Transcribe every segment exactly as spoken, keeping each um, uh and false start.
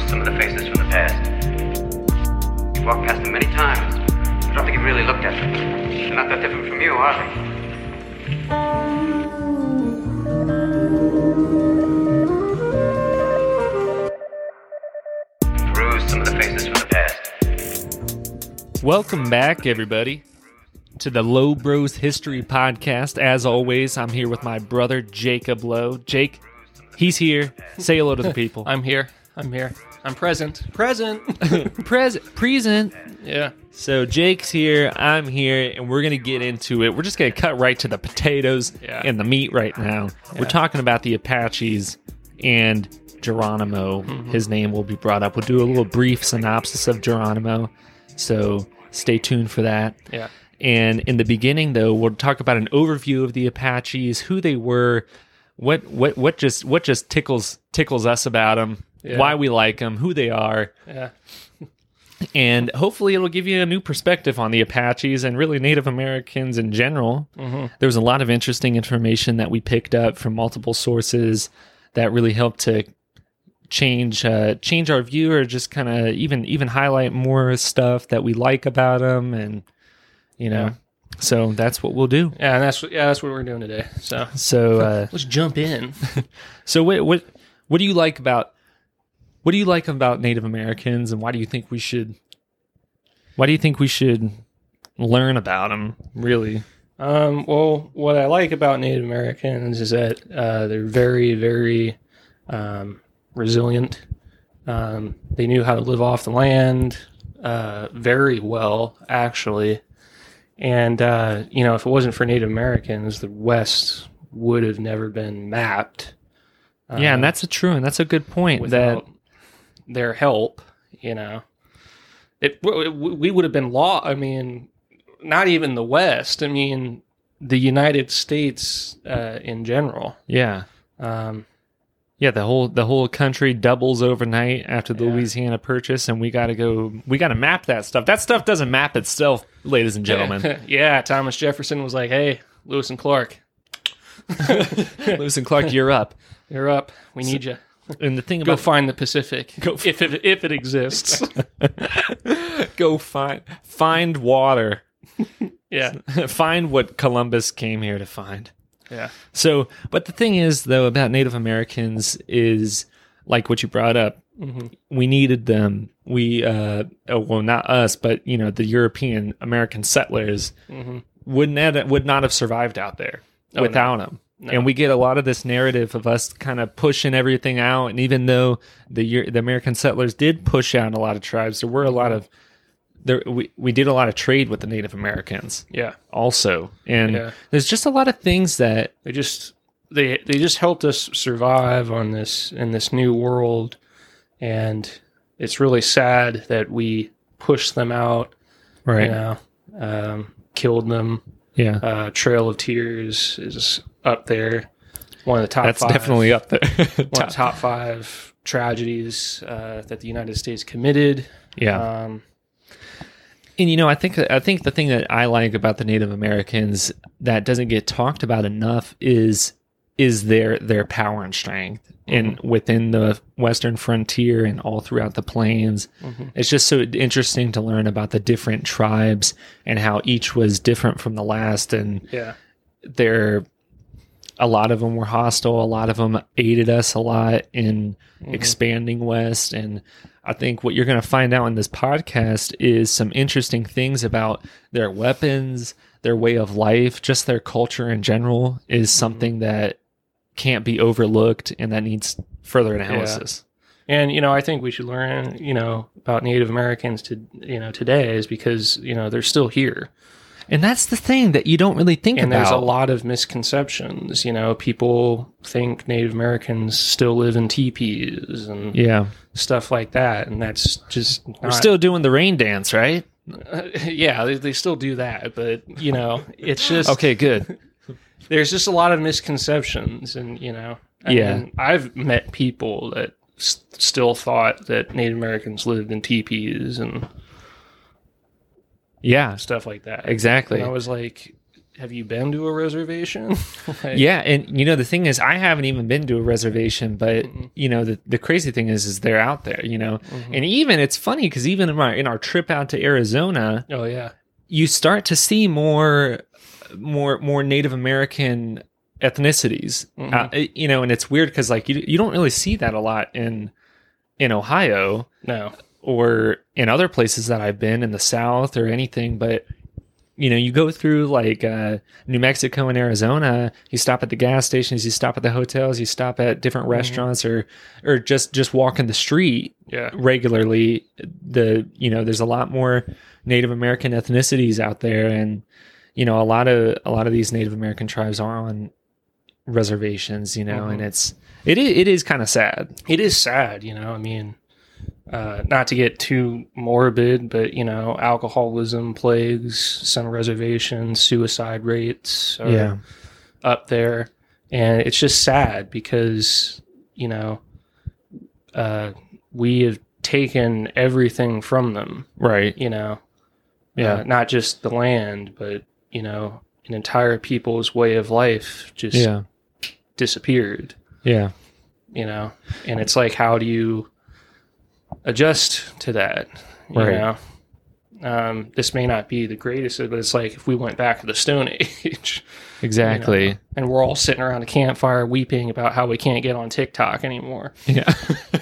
some of the faces from the past. You've walked past them many times. I don't think you've really looked at them. They're not that different from you, are they? Peruse some of the faces from the past. Welcome back, everybody, to the Low Bros History Podcast. As always, I'm here with my brother, Jacob Lowe. Jake, he's here. Say hello to the people. I'm here. I'm here. I'm present. Present. Present. Present. Yeah. So Jake's here, I'm here, and we're going to get into it. We're just going to cut right to the potatoes Yeah. and the meat right now. Yeah. We're talking about the Apaches and Geronimo. Mm-hmm. His name will be brought up. We'll do a little brief synopsis of Geronimo, so stay tuned for that. Yeah. And in the beginning, though, we'll talk about an overview of the Apaches, who they were, what what what just what just tickles tickles us about them, Yeah. why we like them, who they are. Yeah. And hopefully it'll give you a new perspective on the Apaches and really Native Americans in general. Mm-hmm. There was a lot of interesting information that we picked up from multiple sources that really helped to change uh, change our view, or just kind of even even highlight more stuff that we like about them, and you know. Yeah. So that's what we'll do. Yeah, and that's yeah, that's what we're doing today. So So uh, let's jump in. so what what what do you like about what do you like about Native Americans, and why do you think we should why do you think we should learn about them, really? Um, well, what I like about Native Americans is that uh, they're very, very um, resilient. Um, they knew how to live off the land uh, very well, actually. And, uh, you know, if it wasn't for Native Americans, the West would have never been mapped. Yeah, and uh, that's a true, and that's a good point. That without their help, you know, it, it we would have been law. I mean, not even the West. I mean, the United States uh, in general. yeah, Um, yeah, the whole the whole country doubles overnight after the Yeah. Louisiana Purchase, and we got to go. We got to map that stuff. That stuff doesn't map itself, ladies and gentlemen. yeah, Thomas Jefferson was like, "Hey, Lewis and Clark, Lewis and Clark, you're up. you're up. We need you. And the thing Go about find the Pacific, Go f- if it if it exists." go find find water, yeah, find what Columbus came here to find. yeah, So, but the thing is, though, about Native Americans is like what you brought up. hmm We needed them. We, uh, oh, well, not us, but you know, the European American settlers hmm would not would not have survived out there Oh, without them. No. And we get a lot of this narrative of us kind of pushing everything out. And even though the Eu- the American settlers did push out a lot of tribes, there were a lot of there. We we did a lot of trade with the Native Americans yeah. also, and Yeah. there's just a lot of things that They just they they just helped us survive on this in this new world, and it's really sad that we pushed them out. You know, um, killed them. yeah. Uh, Trail of Tears is up there. One of the top. That's five, definitely up there. one of the top five tragedies uh, that the United States committed. yeah. Um, And you know, I think I think the thing that I like about the Native Americans that doesn't get talked about enough is is their their power and strength in within the Western frontier and all throughout the plains. Mhm. It's just so interesting to learn about the different tribes and how each was different from the last, and yeah. they're a lot of them were hostile. A lot of them aided us a lot in Mhm. expanding west. And I think what you're going to find out in this podcast is some interesting things about their weapons, their way of life, just their culture in general is something that can't be overlooked and that needs further analysis. And, you know, I think we should learn, you know, about Native Americans to, you know, today is because, you know, they're still here. And that's the thing that you don't really think And about. there's a lot of misconceptions. You know, people think Native Americans still live in teepees and Yeah. stuff like that. And that's just not, We're still doing the rain dance, right? uh, yeah, they, they still do that. But, you know, it's just, Okay, good. there's just a lot of misconceptions. And, you know, I Yeah. mean, I've met people that s- still thought that Native Americans lived in teepees and Yeah, stuff like that. exactly. And I was like, have you been to a reservation? Like, Yeah, and you know the thing is, I haven't even been to a reservation, but Mhm. you know the, the crazy thing is, is they're out there. You know, Mhm. and even it's funny because even in our in our trip out to Arizona, Oh yeah. you start to see more more more Native American ethnicities. Mhm. Uh, you know, and it's weird because like you you don't really see that a lot in in Ohio No. or in other places that I've been in the South or anything, but you know, you go through like uh, New Mexico and Arizona, you stop at the gas stations, you stop at the hotels, you stop at different Mhm. restaurants or or just just walking the street Yeah. regularly. The you know, there's a lot more Native American ethnicities out there, and you know, a lot of a lot of these Native American tribes are on reservations, you know, Mhm. and it's it is, it is kind of sad. It is sad, you know. I mean, uh, not to get too morbid, but you know, alcoholism plagues some reservations, suicide rates are up there, and it's just sad because you know, uh, we have taken everything from them. Right. You know, Yeah. uh, not just the land, but you know, an entire people's way of life just Yeah. disappeared. Yeah. You know, and it's like, how do you adjust to that? You Right. know, um, this may not be the greatest, but it's like if we went back to the Stone Age, Exactly. you know, and we're all sitting around a campfire weeping about how we can't get on TikTok anymore. Yeah.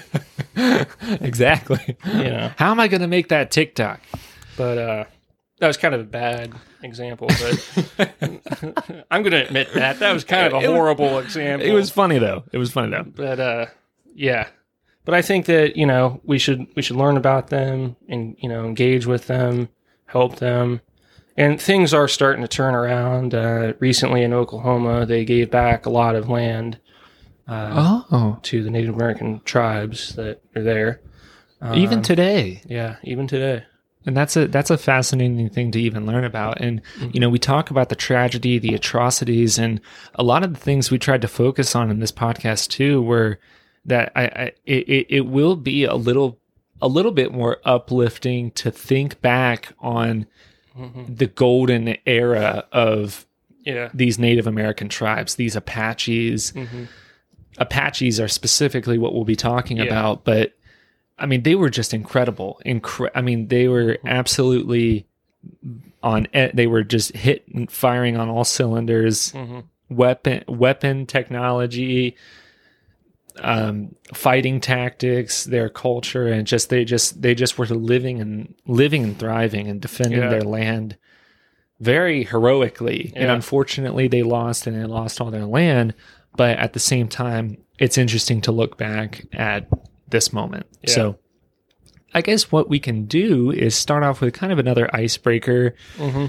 Exactly. You know, How am I going to make that TikTok? but uh, that was kind of a bad example. But I'm going to admit that that was kind of a It was- horrible example. It was funny though. It was funny though. But uh, yeah. But I think that you know we should we should learn about them and you know engage with them, help them, and things are starting to turn around. Uh, recently in Oklahoma, they gave back a lot of land uh, Oh, to the Native American tribes that are there. even Um, today. yeah, even today. And that's a that's a fascinating thing to even learn about. And Mm-hmm. you know, we talk about the tragedy, the atrocities, and a lot of the things we tried to focus on in this podcast too were that I, I it, it will be a little a little bit more uplifting to think back on Mhm. the golden era of Yeah. these Native American tribes, these Apaches. hmm Apaches are specifically what we'll be talking Yeah. about, but I mean, they were just incredible. Incre- I mean, they were absolutely on. e- They were just hit firing on all cylinders. hmm Weapon, weapon technology, um, fighting tactics, their culture, and just they just they just were living and living and thriving and defending Yeah. their land very heroically. And Yeah. unfortunately, they lost and they lost all their land. But at the same time, it's interesting to look back at this moment. Yeah. So I guess what we can do is start off with kind of another icebreaker. hmm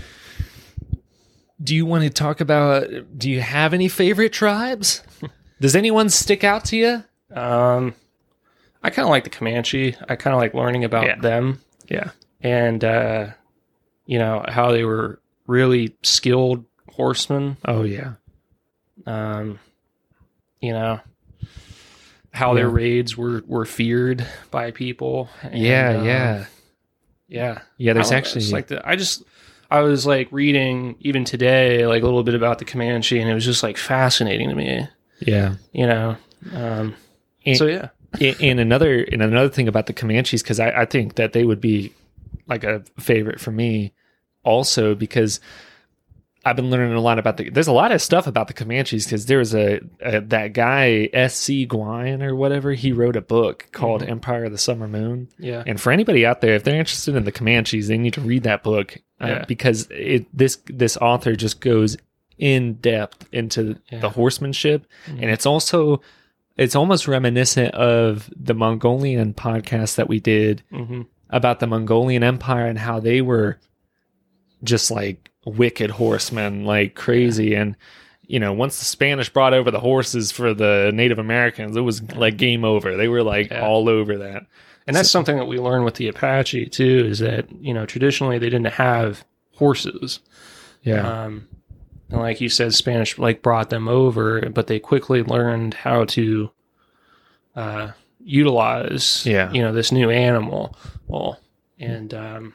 Do you want to talk about, do you have any favorite tribes? Does anyone stick out to you? Um, I kind of like the Comanche. I kind of like learning about Yeah. them. Yeah. And uh, you know how they were really skilled horsemen. Oh, yeah. Um, you know how their Yeah. raids were were feared by people. And, Yeah, um, yeah. yeah. Yeah, there's I don't know, actually, it's like the, I just I was like reading even today like a little bit about the Comanche, and it was just like fascinating to me. yeah. You know. Um, And, so yeah. and and another, and another thing about the Comanches, because I, I think that they would be like a favorite for me also, because I've been learning a lot about the, there's a lot of stuff about the Comanches, because there was a, a, that guy, S C Gwine or whatever, he wrote a book called Mhm. Empire of the Summer Moon. Yeah. And for anybody out there, if they're interested in the Comanches, they need to read that book uh, Yeah. because it, this, this author just goes in depth into Yeah. the horsemanship. Mhm. And it's also, it's almost reminiscent of the Mongolian podcast that we did hmm about the Mongolian Empire and how they were just like wicked horsemen, like crazy. And, you know, once the Spanish brought over the horses for the Native Americans, it was like game over. They were like Yeah. all over that. And that's something that we learned with the Apache too, is that, you know, traditionally they didn't have horses. Yeah. Um, and like you said, Spanish like brought them over, but they quickly learned how to uh, utilize, Yeah. you know, this new animal. Well, and um,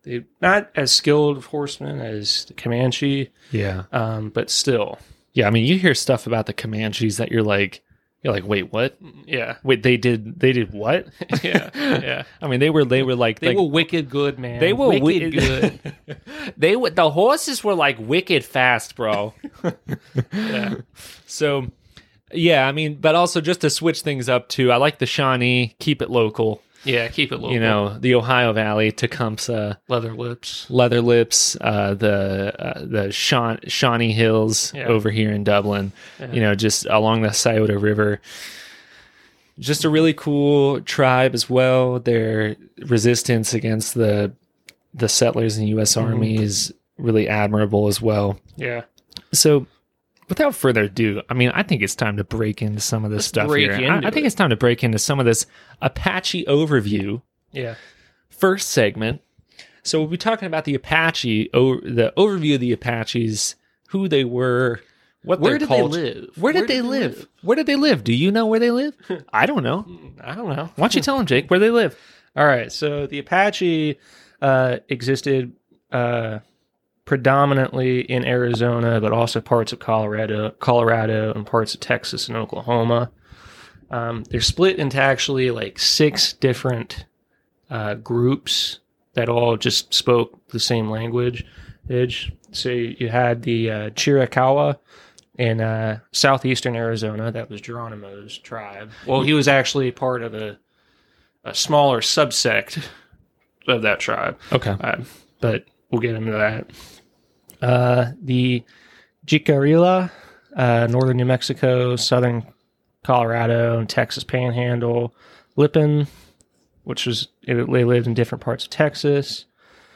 They not as skilled horsemen as the Comanche, Yeah. um, but still, Yeah, I mean, you hear stuff about the Comanches that you're like, you're like, wait, what? yeah, Wait, they did, they did what? yeah, yeah. I mean, they were, they were like, They like, were wicked good, man. they were wicked wi- good. they were, the horses were like wicked fast, bro. Yeah, So, yeah, I mean, but also just to switch things up too, I like the Shawnee, keep it local. yeah. Keep it local. You know, the Ohio Valley, Tecumseh, leather lips. Leather Lips, uh, the uh, the Shawn- Shawnee Hills Yeah. over here in Dublin. Yeah. You know, just along the Scioto River. Just a really cool tribe as well. Their resistance against the the settlers in the U S Mm-hmm. Army is really admirable as well. Yeah, So, without further ado, I mean, I think it's time to break into some of this stuff break here. I, into I think it. it's time to break into some of this Apache overview. yeah, First segment. So we'll be talking about the Apache, o- the overview of the Apaches, who they were, what Where their did they cult- live? Where did they live? Where did they live? Do you know where they live? I don't know. I don't know. Why don't you tell them, Jake, where they live? All right, so the Apache uh, existed uh, predominantly in Arizona, but also parts of Colorado, Colorado, and parts of Texas and Oklahoma. Um, they're split into actually like six different uh, groups that all just spoke the same language. So you had the uh, Chiricahua in uh, southeastern Arizona. That was Geronimo's tribe. Well, he was actually part of a a smaller subsect of that tribe, Okay. uh, but we'll get into that. Uh, the Jicarilla, uh, northern New Mexico, southern Colorado, and Texas Panhandle. Lipan, which was it, they lived in different parts of Texas.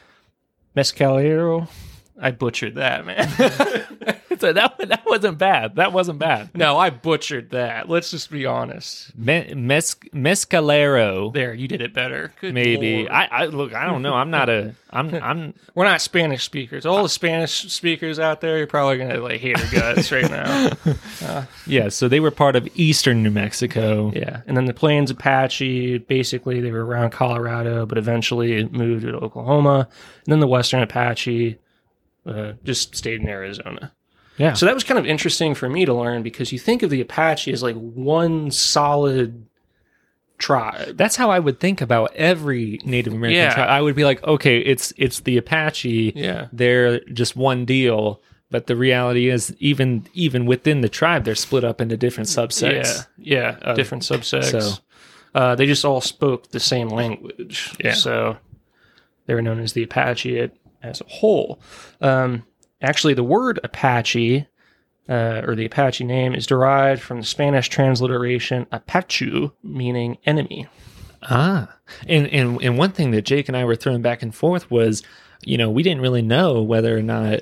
Mescalero, I butchered that, man. So that, that wasn't bad. That wasn't bad. No, I butchered that. Let's just be honest. Me- mes- mescalero, There, you did it better. Good maybe. Lord. I, I look. I don't know. I'm not a. I'm. I'm. We're not Spanish speakers. All the Spanish speakers out there, you're probably gonna like hate our guts right now. Yeah. So they were part of eastern New Mexico. Yeah, and then the Plains Apache, basically they were around Colorado, but eventually moved to Oklahoma. And then the Western Apache uh, just stayed in Arizona. Yeah. So that was kind of interesting for me to learn because you think of the Apache as like one solid tribe. That's how I would think about every Native American Yeah. tribe. I would be like, okay, it's it's the Apache. Yeah. They're just one deal. But the reality is, even even within the tribe, they're split up into different subsets. Yeah, yeah, different subsects. so- uh, they just all spoke the same language. Yeah. So they were known as the Apache as a whole. Um, actually, the word Apache, uh, or the Apache name, is derived from the Spanish transliteration Apachu, meaning enemy. Ah, and and and one thing that Jake and I were throwing back and forth was, you know, we didn't really know whether or not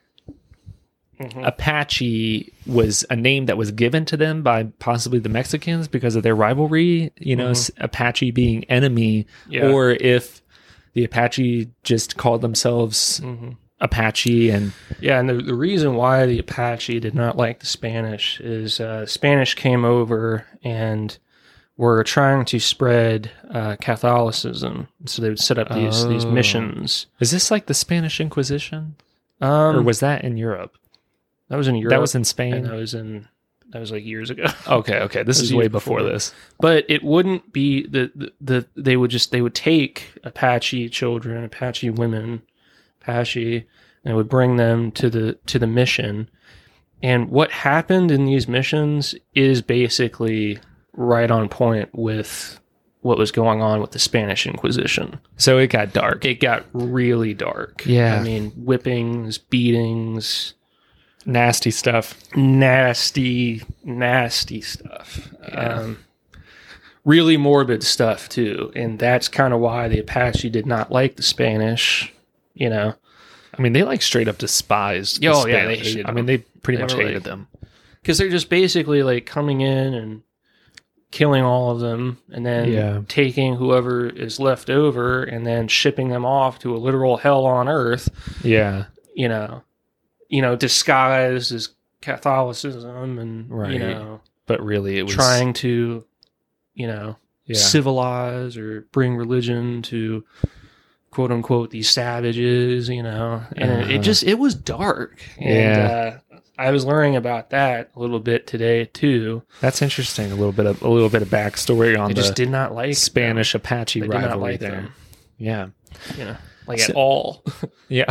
Apache was a name that was given to them by possibly the Mexicans because of their rivalry, you know, s Apache being enemy, Yeah. or if the Apache just called themselves Apache and Yeah, and the, the reason why the Apache did not like the Spanish is uh, Spanish came over and were trying to spread uh, Catholicism. So they would set up these these Oh. missions. is this like the Spanish Inquisition, Um, or was that in Europe? that was in Europe. That was in and Spain. that was in that was like years ago. Okay, okay, this That is was way years before before. this. But it wouldn't be the, the the they would just they would take Apache children, Apache women, Apache, and would bring them to the to the mission. And what happened in these missions is basically right on point with what was going on with the Spanish Inquisition. So it got dark. It got really dark. Yeah. I mean, whippings, beatings, Nasty stuff. nasty, nasty stuff. Um, really morbid stuff too, and that's kind of why the Apache did not like the Spanish. You know, I mean, they like straight up despised. the Oh, yeah, they Spanish. hated I mean, them. they pretty They much were hated like- them. because they're just basically like coming in and killing all of them, and then Yeah. taking whoever is left over, and then shipping them off to a literal hell on earth. Yeah, You know, you know, disguised as Catholicism, and Right. you know, but really, it was trying to, you know, Yeah. civilize or bring religion to quote unquote these savages, you know, and Uh-huh. it just it was dark. And, Yeah. uh, I was learning about that a little bit today too. That's interesting. A little bit of a little bit of backstory on I the just did not like Spanish Apache them. I did rivalry not like there. them, Yeah, you know, like So- at all. yeah,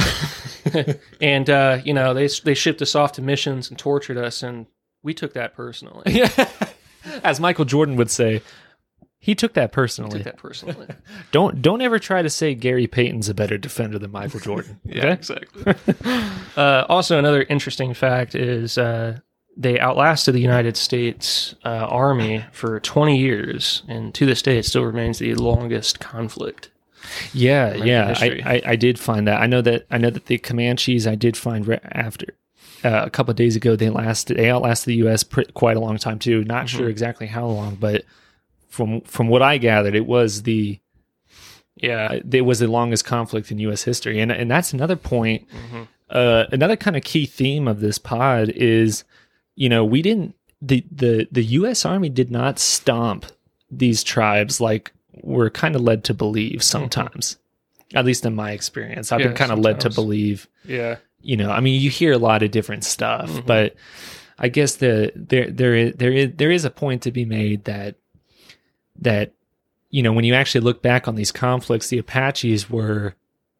And uh, you know, they they shipped us off to missions and tortured us, and we took that personally. yeah. As Michael Jordan would say, he took that We personally. took that personally. Don't don't ever try to say Gary Payton's a better defender than Michael Jordan. Yeah, exactly. uh, also, another interesting fact is uh, they outlasted the United States uh, Army for twenty years, and to this day, it still remains the longest conflict. Yeah, American yeah. I, history. I, I did find that. I know that I know that the Comanches. I did find re- after uh, a couple of days ago they lasted. They outlasted the U S pr- quite a long time too. Not Mm-hmm. sure exactly how long, but from from what I gathered, it was the Yeah, uh, it was the longest conflict in U S history. And and that's another point. Mhm. Uh, another kind of key theme of this pod is, you know, we didn't the the the U S Army did not stomp these tribes like we're kind of led to believe sometimes. At least in my experience, I've Yeah, been kind of led to sometimes. believe. yeah, You know, I mean, you hear a lot of different stuff, Mhm. but I guess the there there is there is there is a point to be made that that you know when you actually look back on these conflicts, the Apaches were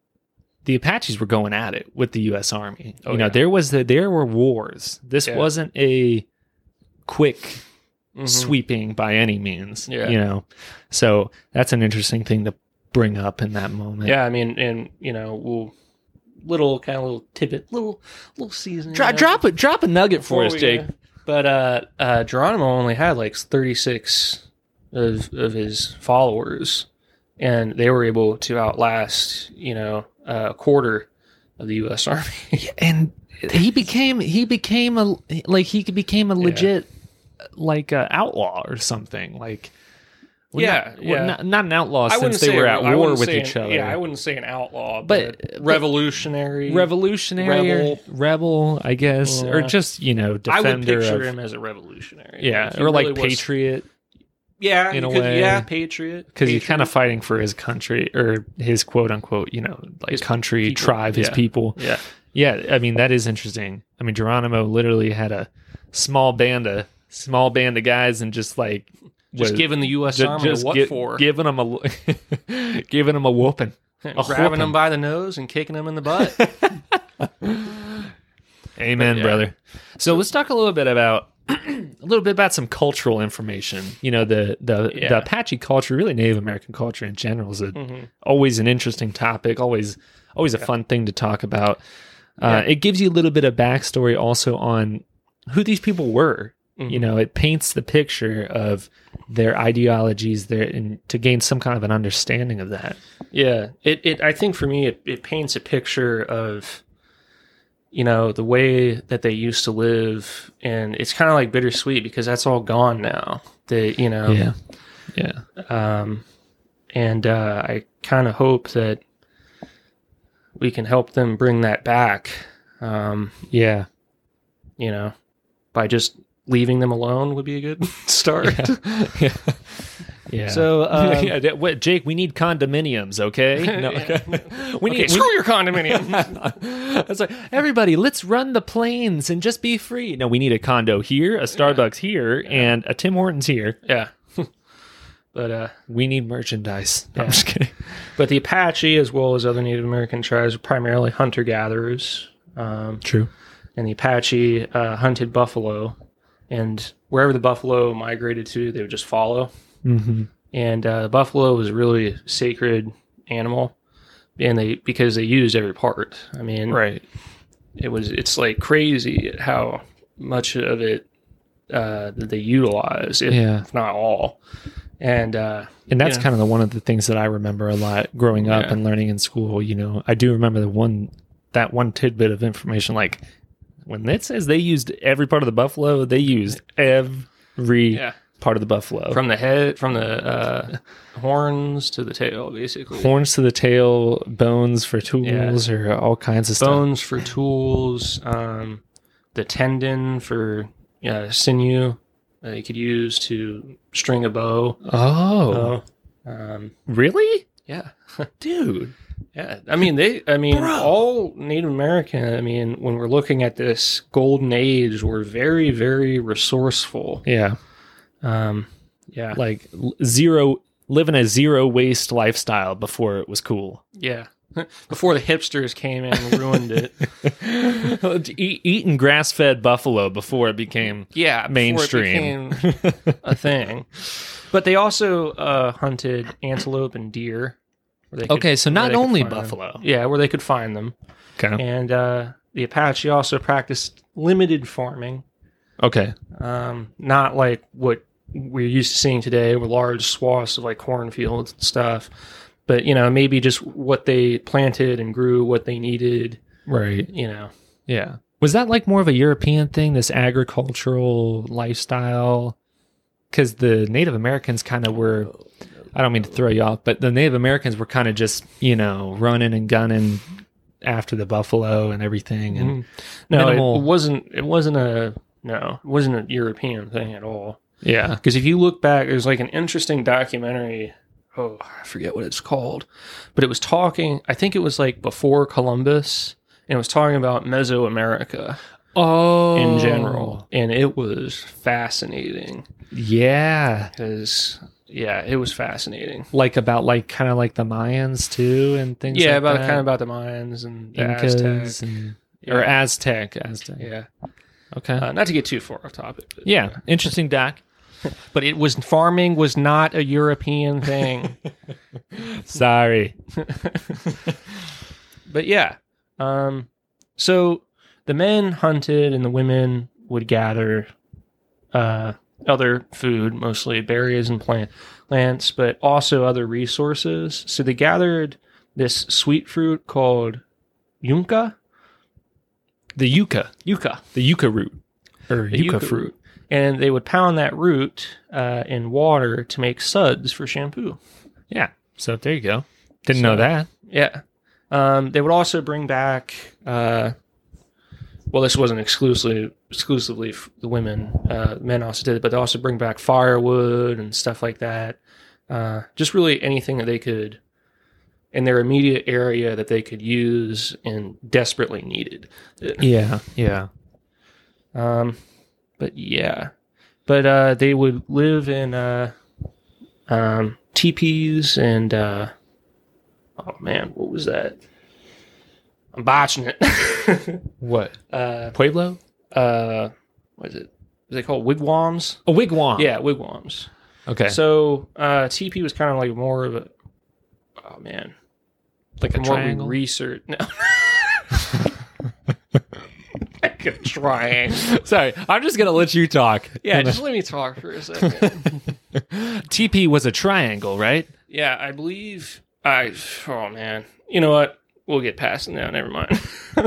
the Apaches were going at it with the U S Army. Oh, you know, yeah. there was the there were wars. This Yeah. wasn't a quick Mhm. sweeping by any means. Yeah. You know, so that's an interesting thing to bring up in that moment. Yeah, I mean, and you know, we'll little kind of little tidbit, little little seasoning. Drop, drop a drop a nugget for Before us, we Jake. go. But uh, uh, Geronimo only had like thirty-six of of his followers, and they were able to outlast, you know, a quarter of the U S Army. And he became he became a like he became a legit like uh, outlaw or something like well, Yeah, not, well, yeah. not, not an outlaw I since wouldn't they say were a- at I war wouldn't with say each an- other. Yeah, I wouldn't say an outlaw, But- but, but- revolutionary. revolutionary Rebel. rebel I guess or Yeah. just you know I would defender picture of, him as a revolutionary. yeah He or like really was- patriot Yeah, in you a could- way. Yeah, patriot. because he's Patriot. kind of fighting for his country or his quote unquote you know like His country people, tribe his yeah. people. Yeah. Yeah, I mean that is interesting. I mean Geronimo literally had a small band of small band of guys and just like Just was- giving the U S ju- Army a what gi- for? giving them a giving them a whooping. a Grabbing whooping. them by the nose and kicking them in the butt. Amen, Yeah. brother. So let's talk a little bit about a little bit about some cultural information. You know, the the, Yeah. the Apache culture, really Native American culture in general, is a, Mhm. always an interesting topic. Always always a fun thing to talk about. Uh, Yeah. It gives you a little bit of backstory also on who these people were. Mhm. You know, it paints the picture of their ideologies there, and to gain some kind of an understanding of that. Yeah, it, it I think for me it, it paints a picture of, you know, the way that they used to live, and it's kind of like bittersweet because that's all gone now. They, you know, Yeah, yeah, um, and uh, I kind of hope that we can help them bring that back. Um, yeah. you know, by just leaving them alone would be a good start. yeah. Yeah. So, um, yeah, that- what, Jake, we need condominiums, okay? No, Yeah. we Okay, need. screw your condominium. It's like everybody, let's run the plains and just be free. No, we need a condo here, a Starbucks here, and a Tim Hortons here. Yeah. But uh, We need merchandise. No, I'm Yeah. just kidding. but the Apache, as well as other Native American tribes, are primarily hunter gatherers. Um, True. and the Apache uh, hunted buffalo, and wherever the buffalo migrated to, they would just follow. Mm-hmm. And uh, the buffalo was really a sacred animal, and they because they used every part. I mean, Right. it was it's like crazy at how much of it uh, that they utilize, if, Yeah. if not all. And uh, And that's Yeah. kind of the one of the things that I remember a lot growing up Yeah. and learning in school. You know, I do remember the one that one tidbit of information. Like when it says they used every part of the buffalo, they used every yeah, part of the buffalo, from the head, from the uh, horns to the tail, basically. horns to the tail, bones for tools, or all kinds of stuff. Bones for tools, um, the tendon for uh, sinew that you could use to string a bow. Oh, Oh, um, really, yeah. dude? Yeah, I mean they. I mean all Native American. I mean when we're looking at this golden age, we're very, very resourceful. Yeah. Um, yeah, Like l- zero, living a zero waste lifestyle before it was cool. yeah. Before the hipsters came in and ruined it. Eat, eating grass fed buffalo before it became Yeah, before it mainstream. became a thing. But they also uh, hunted antelope and deer. where they could- Okay, so where not they could only find them. buffalo. Yeah, where they could find them. Okay. And uh, the Apache also practiced limited farming. Okay. Um, not like what we're used to seeing today with large swaths of like cornfields and stuff. But, you know, maybe just what they planted and grew, what they needed, Right. you know. Yeah. Was that like more of a European thing, this agricultural lifestyle? Because the Native Americans kind of were, I don't mean to throw you off, but the Native Americans were kind of just, you know, running and gunning after the buffalo and everything. And Mhm. No, minimal- it wasn't, it wasn't a, no, it wasn't a European thing at all. yeah. Because if you look back, there's like an interesting documentary. Oh, I forget what it's called, but it was talking. I think it was like before Columbus, and it was talking about Mesoamerica Oh. in general, and it was fascinating. Yeah. Because yeah, it was fascinating. Like about like kind of like the Mayans too and things Yeah, like about that. kind of about the Mayans and the Incas Aztec. and, Yeah. or Aztec. Aztec. Yeah, Okay. uh, not to get too far off topic. But, yeah. Interesting doc. but it was farming was not a European thing. Sorry. But yeah, um, so the men hunted and the women would gather uh, other food, mostly berries and plant plants, but also other resources. So they gathered this sweet fruit called yucca. The yucca. Yucca. The yucca root. Or The yucca, yucca fruit. root. And they would pound that root uh, in water to make suds for shampoo. Yeah. So there you go. Didn't know So- that. Yeah. Um, they would also bring back, uh, well, this wasn't exclusively exclusively f- the women. Uh, men also did it, but they also bring back firewood and stuff like that. Uh, just really anything that they could in their immediate area that they could use and desperately needed. Yeah. Yeah. Um, but yeah, but uh, they would live in uh, um, teepees and uh, oh man, what was that? I'm botching it. What? uh, Pueblo? uh, what is it? Is it called wigwams? A wigwam. Yeah, wigwams. Okay. So uh, teepee was kind of like more of a oh man, like a from what we triangle. research. No. Like a triangle. Sorry, I'm just gonna let you talk. Yeah, just let me talk for a second. T P was a triangle, right? Yeah, I believe I. Oh man, you know what? We'll get past it now. Never mind.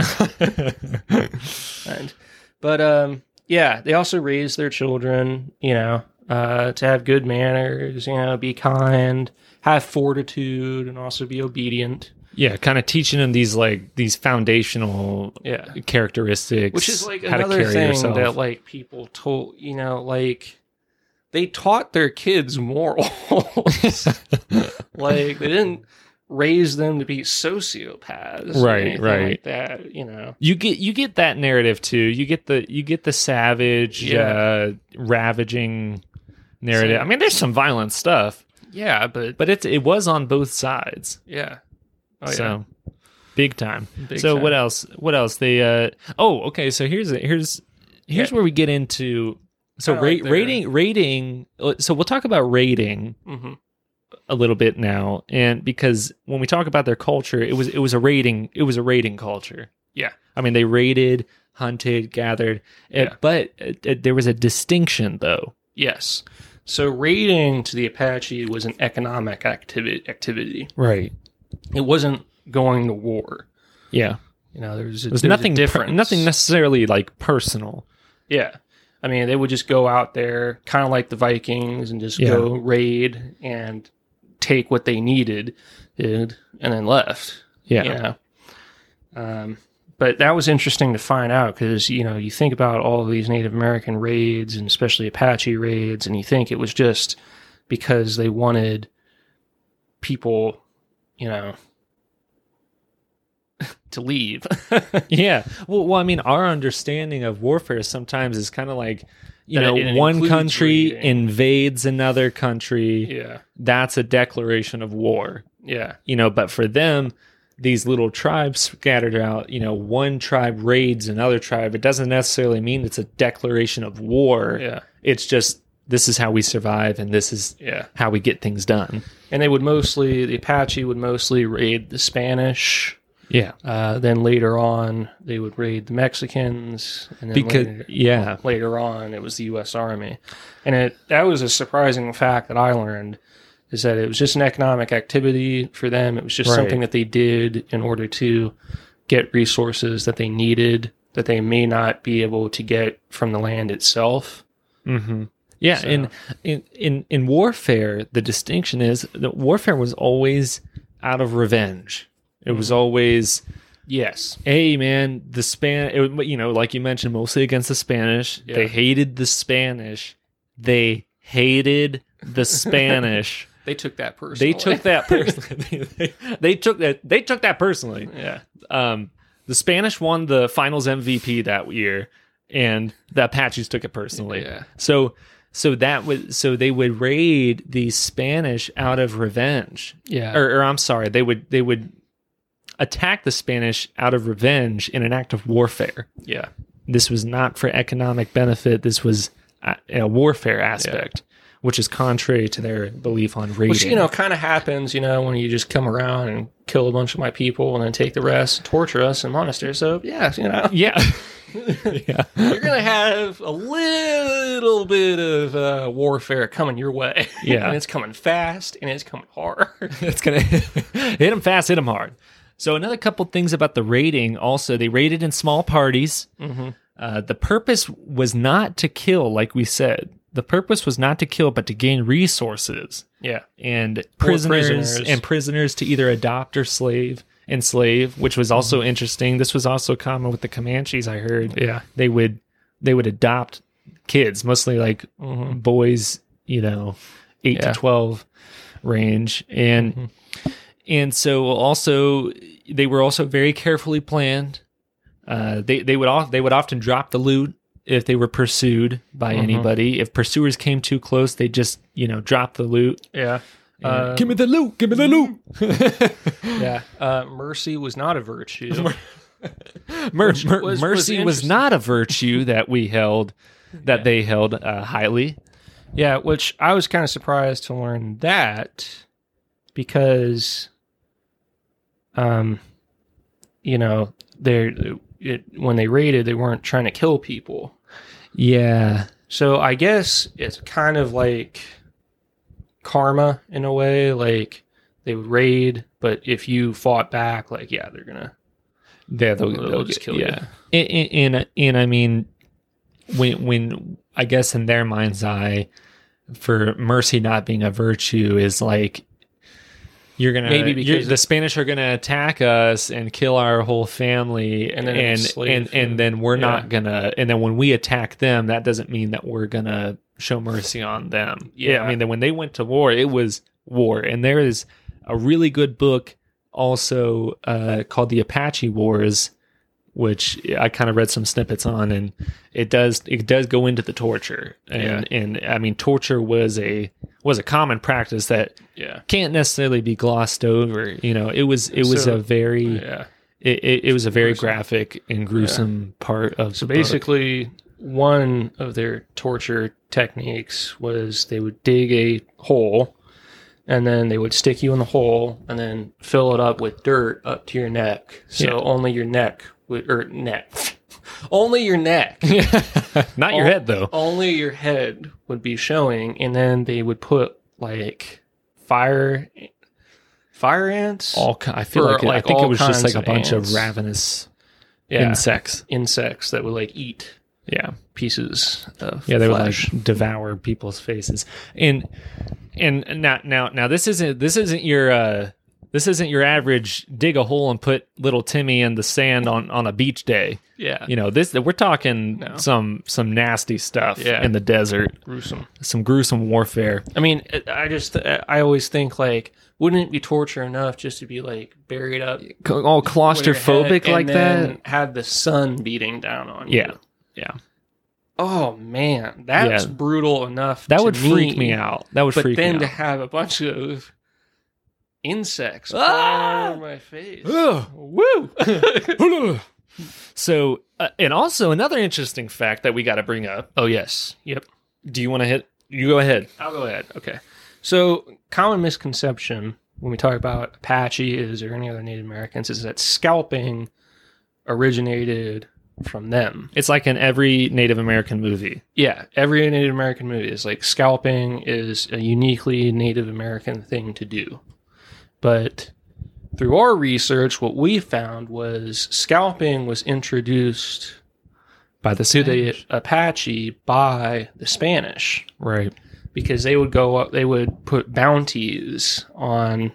And, but um, yeah, they also raise their children, you know, uh, to have good manners, you know, be kind, have fortitude, and also be obedient. Yeah, kind of teaching them these like these foundational Yeah, characteristics, which is like how to another carry thing yourself. that like people told, you know, like they taught their kids morals. Like they didn't raise them to be sociopaths, or Right, anything right. like that, you know. You get you get that narrative too. You get the you get the savage, Yeah. uh, ravaging narrative. So- I mean, there's some violent stuff, Yeah, but but it it was on both sides. yeah, oh so big time. Big so time. what else? What else? They uh oh okay. So here's here's here's Yeah. where we get into so Kinda ra- like their- rating rating. So we'll talk about rating hmm a little bit now, and because when we talk about their culture, it was it was a rating it was a rating culture. Yeah. I mean they raided, hunted, gathered, uh, Yeah. but uh, uh, there was a distinction though. Yes. So raiding to the Apache was an economic activity. Activity. Right. It wasn't going to war. Yeah. You know, there's a, It was there's a nothing per- difference. nothing necessarily like personal. Yeah. I mean, they would just go out there, kind of like the Vikings, and just Yeah. go raid and take what they needed, and, and then left. Yeah. You know? Um, but that was interesting to find out because, you know, you think about all of these Native American raids and especially Apache raids, and you think it was just because they wanted people, you know, to leave. Yeah. Well, well, I mean, our understanding of warfare sometimes is kind of like, you That know, it one includes country raiding. invades another country. yeah, That's a declaration of war. yeah, You know, but for them, these little tribes scattered out, you know, one tribe raids another tribe. It doesn't necessarily mean it's a declaration of war. yeah, It's just, this is how we survive and this is yeah. how we get things done. And they would mostly, the Apache would mostly raid the Spanish. Yeah. Uh, then later on, they would raid the Mexicans, and then Because, later, yeah. later on, it was the U S Army. And it that was a surprising fact that I learned, is that it was just an economic activity for them. It was just Right. something that they did in order to get resources that they needed that they may not be able to get from the land itself. Mm-hmm. Yeah, So- and in, in in warfare, the distinction is that warfare was always out of revenge. It was always, Yes. hey man, the Span, it, was, you know, like you mentioned, mostly against the Spanish. Yeah. They hated the Spanish. They hated the Spanish. They took that personally. They took that personally. they, they took that. They took that personally. Yeah. Um, the Spanish won the Finals M V P that year, and the Apaches took it personally. Yeah. So, so that would so they would raid the Spanish out of revenge. Yeah. Or, or I'm sorry, they would they would attack the Spanish out of revenge in an act of warfare. Yeah. This was not for economic benefit. This was a, a warfare aspect, which is contrary to their belief on raiding. Which, you know, kind of happens, you know, when you just come around and kill a bunch of my people and then take the rest, torture us in monasteries. So, yeah, you know, yeah, yeah. you're going to have a little bit of uh, warfare coming your way. Yeah. And it's coming fast and it's coming hard. It's gonna hit them fast, hit them hard. So another couple things about the raiding. Also, they raided in small parties. Mm-hmm. Uh, the purpose was not to kill, like we said. The purpose was not to kill, but to gain resources Yeah. and prisoners, prisoners. and prisoners to either adopt or slave, enslave, which was also interesting. This was also common with the Comanches. I heard. Yeah. They would they would adopt kids, mostly like Mm-hmm. boys, you know, eight Yeah. to twelve range, and Mm-hmm. and so also they were also very carefully planned. Uh, they they would off, they would often drop the loot if they were pursued by Mhm. anybody. If pursuers came too close, they just you know drop the loot. Yeah. And, Uh, give me the loot! Give me the loot! Yeah. Uh, mercy was not a virtue. Mer- Which mer- was- was mercy was, interesting. not a virtue that we held, that Yeah. they held uh, highly. Yeah, which I was kind of surprised to learn that because, um, you know, they it when they raided, they weren't trying to kill people. Yeah, So I guess it's kind of like karma in a way. Like they would raid, but if you fought back, like yeah, they're gonna yeah, they'll, They'll they'll just get- kill you. yeah. And, and and and I mean, when when I guess in their mind's eye, for mercy not being a virtue is like you're gonna Maybe you're- because the Spanish are gonna attack us and kill our whole family, And then and enslave and, and them. then we're Yeah. not gonna, and then when we attack them, that doesn't mean that we're gonna show mercy on them. Yeah. I mean, then when they went to war, it was war, and there is a really good book also uh, called The Apache Wars, which I kind of read some snippets on, and it does it does go into the torture, and and I mean torture was a was a common practice that yeah can't necessarily be glossed over. You know, it was it was So- a very yeah. it, it, it was a very Gruesome. graphic and gruesome part of So the book. basically, one of their torture techniques was they would dig a hole and then they would stick you in the hole and then fill it up with dirt up to your neck. So Yeah. only your neck would, or neck, only your neck, Not your Oh. head though. only your head would be showing. And then they would put like fire, fire ants, All ki- I feel For, like, it, like, I think it all was just like kinds a of bunch ants. of ravenous yeah, insects. insects that would like eat Yeah. pieces of Yeah, they flesh. would like devour people's faces. And and now now now this isn't this isn't your uh This isn't your average dig a hole and put little Timmy in the sand on, on a beach day. Yeah. You know, this we're talking No. some some nasty stuff Yeah. in the desert, Gruesome. some gruesome warfare. I mean, it- I just, I always think, like, wouldn't it be torture enough just to be, like, buried up All with your claustrophobic head like and then that. have the sun beating down on you? Yeah. Yeah. Oh, man. That's Yeah. brutal enough That to would freak me out. That would But freak then me to out. have a bunch of insects Ah! flying over my face. Ugh. Woo! So, uh, and also another interesting fact that we got to bring up. Oh, yes. Yep. Do you want to hit? You go ahead. I'll go ahead. Okay. So, common misconception when we talk about Apaches or any other Native Americans is that scalping originated from them. It's like in every Native American movie. Yeah, every Native American movie is like scalping is a uniquely Native American thing to do. But through our research, what we found was scalping was introduced By the to Spanish. the Apache by the Spanish. Right. Because they would go up, they would put bounties on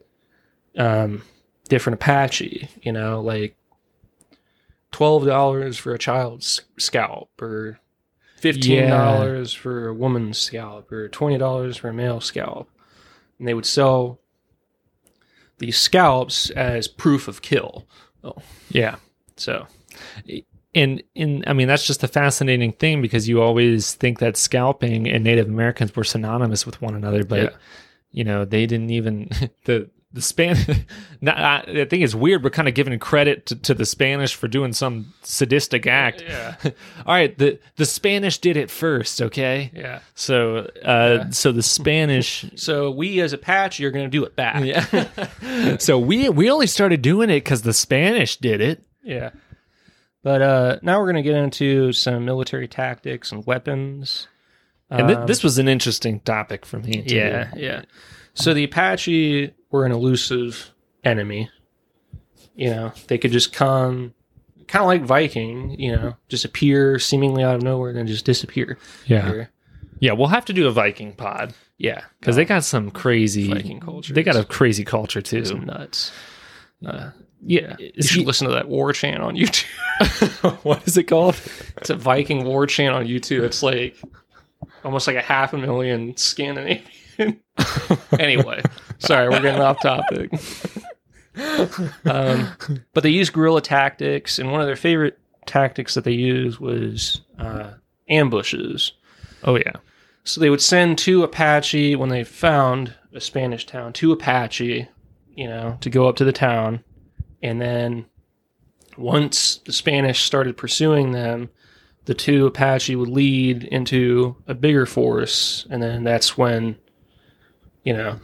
um, different Apache, you know, like twelve dollars for a child's scalp, or fifteen dollars for a woman's scalp, or twenty dollars for a male scalp. And they would sell these scalps as proof of kill. Oh, Yeah. so And in I mean that's just a fascinating thing because you always think that scalping and Native Americans were synonymous with one another, but Yeah. you know they didn't even the the Span. Not, I, I think it's weird. We're kind of giving credit to, to the Spanish for doing some sadistic act. yeah, All right, the the Spanish did it first, okay? yeah. So uh, so the Spanish. So we as Apache are going to do it back. Yeah. So we we only started doing it because the Spanish did it. Yeah. But uh, now we're going to get into some military tactics and weapons. And th- Um, this was an interesting topic for me. Too. yeah, yeah. So the Apache were an elusive enemy. You know, they could just come, kind of like Viking, you know, just appear seemingly out of nowhere and then just disappear. Yeah. Or- Yeah, we'll have to do a Viking pod yeah. because they got some crazy Viking culture. They got a crazy culture It's too. nuts. Uh, Yeah, you should listen to that war chant on YouTube. what is it called? It's a Viking war chant on YouTube. It's like almost like a half a million Scandinavian. Anyway, sorry, we're getting off topic. um, but they use guerrilla tactics, and one of their favorite tactics that they used was uh, ambushes. Oh yeah, So they would send two Apache when they found a Spanish town, two Apache, you know, to go up to the town. And then once the Spanish started pursuing them, the two Apache would lead into a bigger force. And then that's when, you know,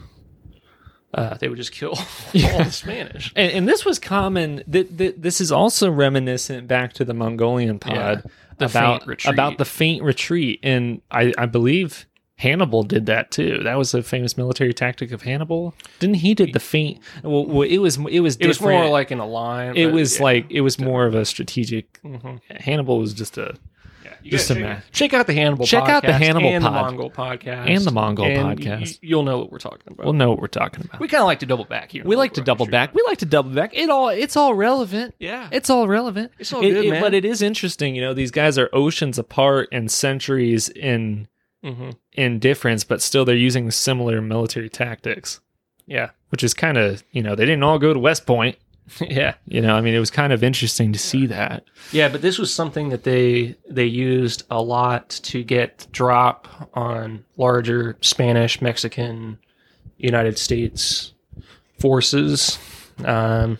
uh, they would just kill all the Spanish. and, and this was common. Th- th- this is also reminiscent back to the Mongolian pod Yeah, the about faint retreat. about the faint retreat, and I, I believe Hannibal did that too. That was a famous military tactic of Hannibal. Didn't he did the faint? Well, well it was it was It was different. more like in a line. it but was yeah. like it was more of a strategic. Mhm. Hannibal was just a Yeah, you Just gotta a check, ma- check out the Hannibal Check podcast out the Hannibal and pod. the Mongol podcast. And the Mongol and podcast. y- you'll know what we're talking about. we'll know what we're talking about. we kind of like to double back here. We like to double back. We like to double back. It all it's all relevant. Yeah. It's all relevant. It's all It- good, it- man. But it is interesting, you know, these guys are oceans apart and centuries in hmm in difference, but still they're using similar military tactics, Yeah. which is kind of, you know, they didn't all go to West Point. yeah. You know, I mean, it was kind of interesting to see that. Yeah, but this was something that they they used a lot to get drop on larger Spanish, Mexican, United States forces. Um,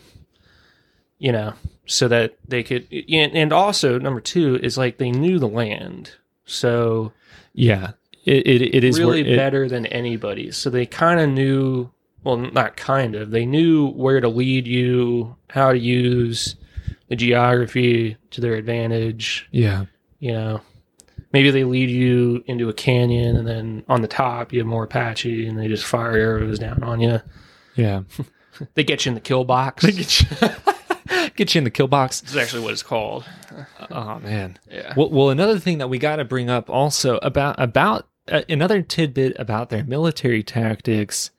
you know, so that they could, and and also number two is like they knew the land, so Yeah. It it, it is really where- it- better than anybody. So they kind of knew, well, not kind of, they knew where to lead you, how to use the geography to their advantage. Yeah. You know, maybe they lead you into a canyon and then on the top you have more Apache and they just fire arrows down on you. Yeah. They get you in the kill box. Get you, get you in the kill box. This is actually what it's called. Oh man. Yeah. Well, well, another thing that we got to bring up also about about uh, another tidbit about their military tactics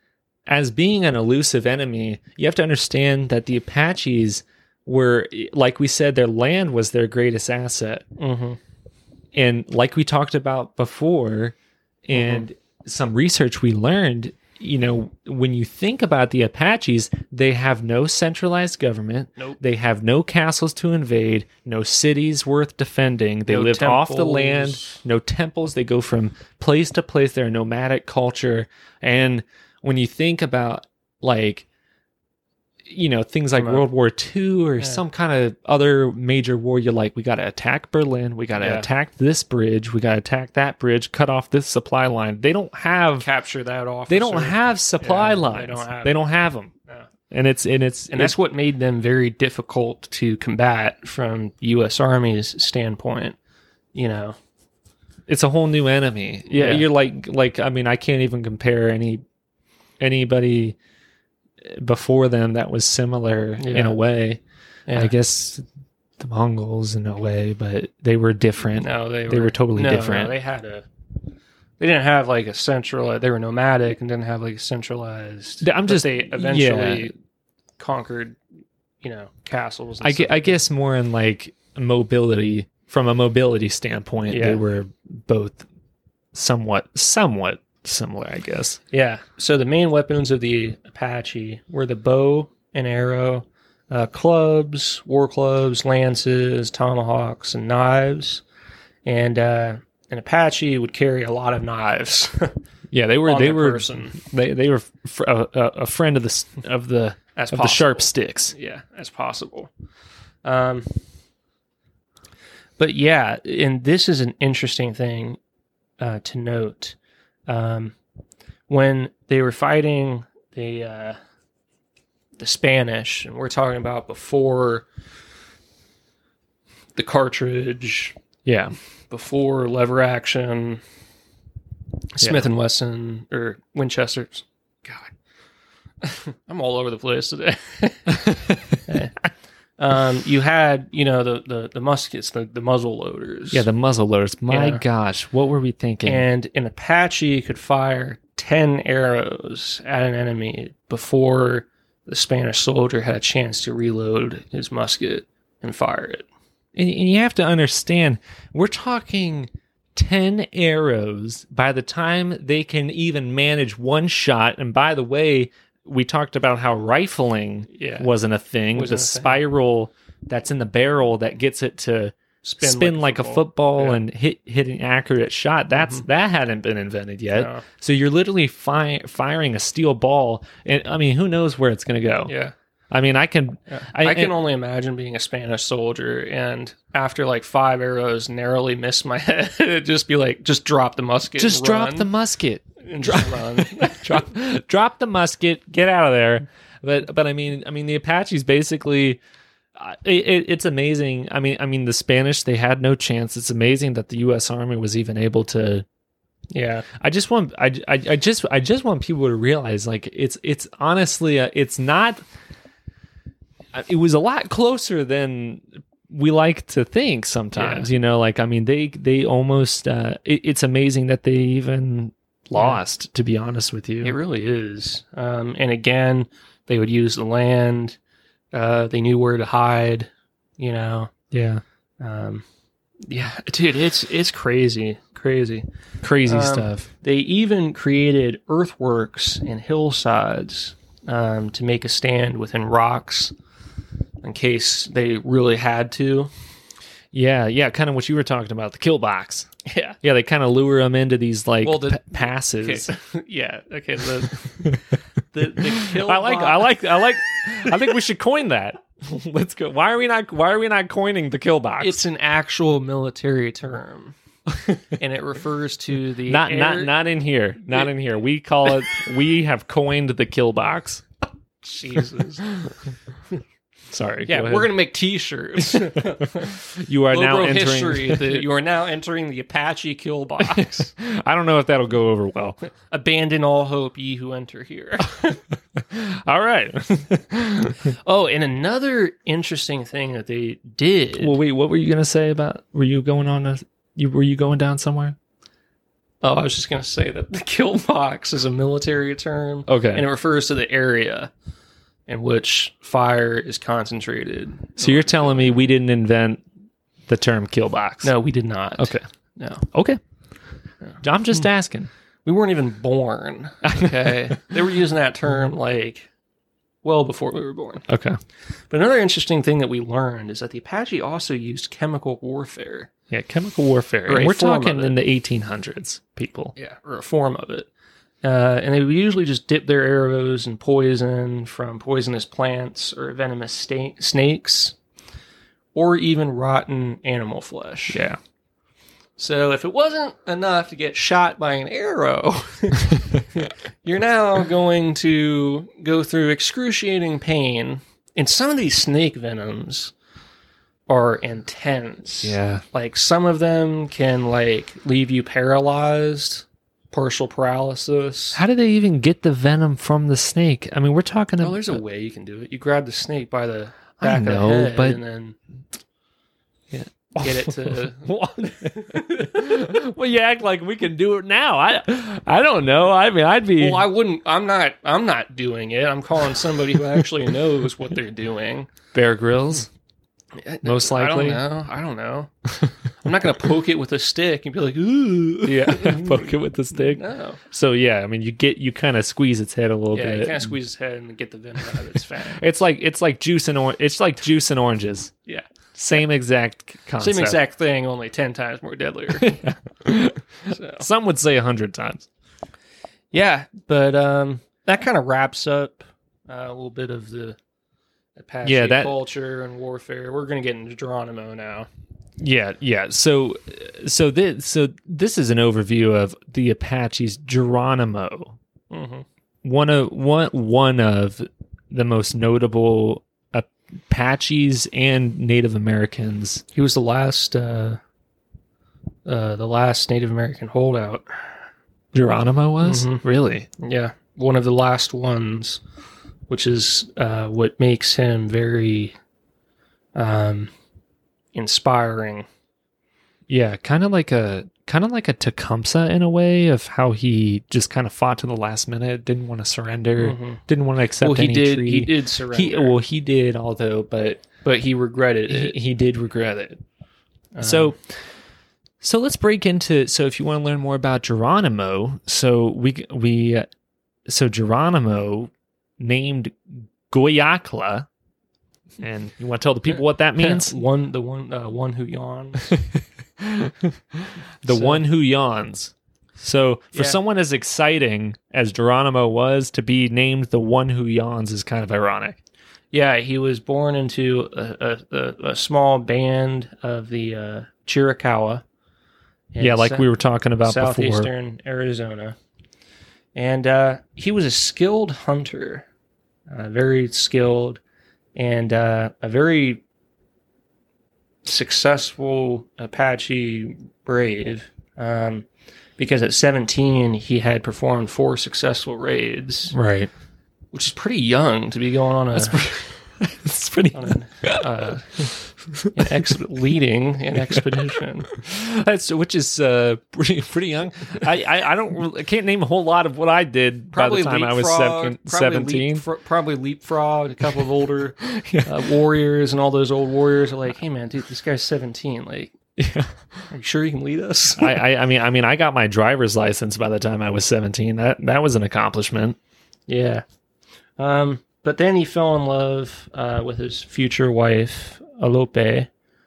as being an elusive enemy, you have to understand that the Apaches were, like we said, their land was their greatest asset. Mm-hmm. And like we talked about before, and mm-hmm. some research we learned, you know, when you think about the Apaches, they have no centralized government. Nope. They have no castles to invade, no cities worth defending. They No live off the temples. land, no temples. They go from place to place. They're a nomadic culture. And when you think about, like, you know, things like Come on. World War Two or Yeah. some kind of other major war, you're like, we got to attack Berlin. We got to Yeah. attack this bridge. We got to attack that bridge, cut off this supply line. They don't have, Capture that officer. they don't have supply Yeah, they lines. don't have they it. don't have them. No. And it's, and it's, And that's what made them very difficult to combat from U S Army's standpoint. You know, it's a whole new enemy. Yeah, Yeah. You're like, like, I mean, I can't even compare any, anybody before them that was similar in Yeah. a way. Yeah. I guess the Mongols in a way, but they were different. no, they were, They were totally no, different. No, they had a. They didn't have like a central. They were nomadic and didn't have like a centralized. I'm but just- they eventually yeah. conquered, you know, castles. And I, stuff gue- I guess more in like mobility, from a mobility standpoint, Yeah. they were both somewhat, somewhat similar, I guess. Yeah. So the main weapons of the Apache were the bow and arrow, uh, clubs, war clubs, lances, tomahawks, and knives. And uh, an Apache would carry a lot of knives. Yeah, they were, on they their were, person. they they were fr- a, a a friend of the s- of the As of the possible. sharp sticks. Yeah, as possible. Um, but yeah, and this is an interesting thing uh, to note. Um, when they were fighting the uh, the Spanish, and we're talking about before the cartridge, Yeah, before lever action, Smith and Wesson or Winchesters. God, I'm all over the place today. um, you had, you know, the, the, the muskets, the, the muzzle loaders. yeah, the muzzle loaders. My Yeah. gosh, what were we thinking? And an Apache could fire ten arrows at an enemy before the Spanish soldier had a chance to reload his musket and fire it. And, and you have to understand, we're talking ten arrows by the time they can even manage one shot. And by the way, we talked about how rifling Yeah. wasn't a thing. Wasn't the a thing. spiral that's in the barrel that gets it to spin, Spin like, a football Yeah. and hit hit an accurate shot. That's that hadn't been invented yet. No. So you're literally fi- firing a steel ball, and I mean, who knows where it's going to go? Yeah. I mean, I can. I, I, can and- only imagine being a Spanish soldier and after like five arrows narrowly miss my head, it'd just be like, just drop the musket. just and drop run, the musket. and just run. drop, drop the musket, get out of there. But but I mean I mean the Apaches basically, uh, it, it, it's amazing. I mean I mean the Spanish, they had no chance. It's amazing that the U S Army was even able to. Yeah. I just want I, I, I just I just want people to realize, like, it's it's honestly a, it's not. It was a lot closer than we like to think sometimes. Yeah. You know, like, I mean they they almost. Uh, it, it's amazing that they even lost. To be honest with you, It really is. Um, and again, they would use the land. Uh, they knew where to hide, you know. yeah, Um, yeah, dude, it's it's crazy, crazy. crazy Um, stuff. They even created earthworks and hillsides um, to make a stand within rocks in case they really had to. Yeah, yeah, kind of what you were talking about, the kill box. Yeah. Yeah, they kind of lure them into these like Well, the- p- passes. Okay. yeah. Okay. The the, the kill I like, box- I like, I like. I think we should coin that. Let's go. Why are we not? Why are we not coining the kill box? It's an actual military term, and it refers to the not, air- not, not in here. Not in here. We call it. We have coined the kill box. Jesus. Sorry. Yeah, go we're ahead. gonna make T-shirts. You are now Logo entering. history. The, you are now entering the Apache kill box. I don't know if that'll go over well. Abandon all hope, ye who enter here. All right. Oh, and another interesting thing that they did. Well, wait. What were you gonna say about? Were you going on a? You were you going down somewhere? Oh, I was just going to say that the kill box is a military term. Okay. And it refers to the area in which fire is concentrated. So you're telling me we didn't invent the term kill box? No, we did not. Okay. No. Okay. I'm just asking. We weren't even born. Okay. They were using that term like well before we were born. Okay. But another interesting thing that we learned is that the Apache also used chemical warfare. Yeah, chemical warfare. Or And a we're form talking of it. in the eighteen hundreds, people. Yeah, or a form of it. Uh, and they would usually just dip their arrows in poison from poisonous plants or venomous sta- snakes, or even rotten animal flesh. Yeah. So if it wasn't enough to get shot by an arrow, you're now going to go through excruciating pain. And some of these snake venoms are intense. Yeah. Like some of them can like leave you paralyzed, partial paralysis. How do they even get the venom from the snake? I mean, we're talking Oh, about... there's a way you can do it. You grab the snake by the I back know, of the head but- and then get it to... Well, you act like we can do it now. I I don't know. I mean, I'd be... Well, I wouldn't. I'm not. I'm not doing it. I'm calling somebody who actually knows what they're doing. Bear Grylls? Most likely. I don't know. I don't know. I'm not going to poke it with a stick and be like, ooh. Yeah, poke it with the stick. No. So yeah, I mean, you get you kind of squeeze its head a little Yeah, bit. you kind of squeeze its head and get the venom out of its fang. It's like it's like juice and or- it's like juice and oranges. Yeah. Same exact concept. Same exact thing, only ten times more deadlier. So. Some would say a hundred times. Yeah, but um, that kind of wraps up uh, a little bit of the Apache Yeah, that- culture and warfare. We're going to get into Geronimo now. Yeah, yeah. So, so this so this is an overview of the Apache's Geronimo, Mm-hmm. one of one one of the most notable Apaches and Native Americans. He was the last, uh, uh, the last Native American holdout. Geronimo was Mhm. really Yeah, one of the last ones, which is uh, what makes him very um, inspiring. yeah, kind of like a kind of like a Tecumseh in a way of how he just kind of fought to the last minute, didn't want to surrender, Mhm. didn't want to accept Well, he any did. treaty. He did surrender. He well, he did, although, but but he regretted he, it. he did regret it. Um, So, so let's break into. So, if you want to learn more about Geronimo, so we we, uh, so Geronimo named Goyakla, and you want to tell the people what that means? one, the one, uh, one who yawns. The So- one who yawns. So, for Yeah. someone as exciting as Geronimo was, to be named the one who yawns is kind of ironic. Yeah, he was born into a, a, a, a small band of the uh, Chiricahua. in Yeah, like Sa- we were talking about before. southeastern Arizona, and uh, he was a skilled hunter, uh, very skilled, and uh, a very successful Apache brave. Um, because at seventeen, he had performed four successful raids, Right. which is pretty young to be going on a It's pretty. on an, uh, an ex- leading an expedition. That's which is uh, pretty pretty young. I, I, I don't really- I can't name a whole lot of what I did Probably by the time I was leapfrog, seven, probably seventeen. leapfro- probably leapfrog a couple of older uh, warriors, and all those old warriors are like, "Hey, man, dude, this guy's seventeen. Like, Yeah. are you sure you can lead us?" I, I I mean I mean I got my driver's license by the time I was seventeen. That that was an accomplishment. Yeah. Um, but then he fell in love uh, with his future wife, Alope,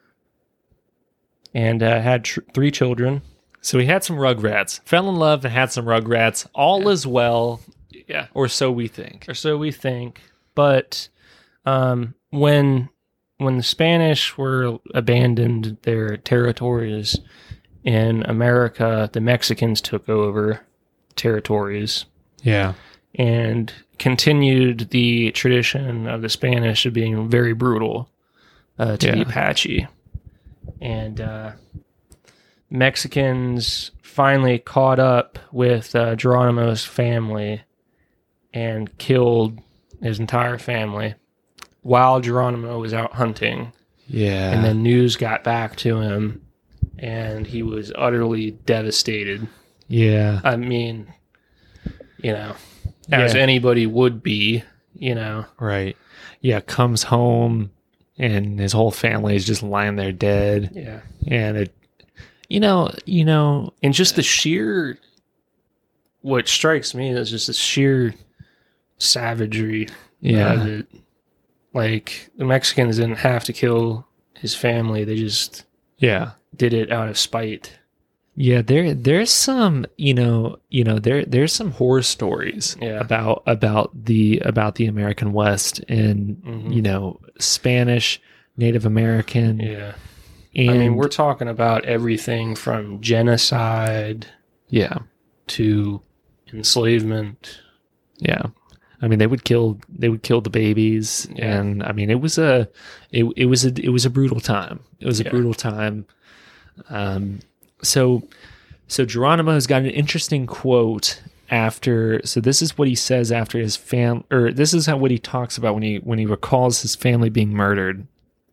and uh, had tr- three children. So he had some rugrats, fell in love and had some rugrats. All is well, Yeah. or so we think. Or so we think. But um, when when the Spanish were abandoned their territories in America, the Mexicans took over territories Yeah. and continued the tradition of the Spanish of being very brutal uh, to the Yeah. Apache. And uh, Mexicans finally caught up with uh, Geronimo's family and killed his entire family while Geronimo was out hunting. Yeah. And then news got back to him, and he was utterly devastated. Yeah. I mean, you know, as Yeah. anybody would be, you know. Right. Yeah. Comes home and his whole family is just lying there dead. Yeah. And it, you know, you know, And just the sheer, what strikes me is just the sheer savagery yeah. of it. Like, the Mexicans didn't have to kill his family. They just Yeah. did it out of spite. Yeah, there there's some, you know, you know, there there's some horror stories Yeah. about about the about the American West and Mhm. you know, Spanish, Native American. Yeah. And I mean, we're talking about everything from genocide yeah. to enslavement. Yeah. I mean, they would kill they would kill the babies Yeah. and I mean, it was a it, it was a it was a brutal time. It was a Yeah. brutal time. Um so so Geronimo's got an interesting quote after so this is what he says after his fam or this is how what he talks about when he when he recalls his family being murdered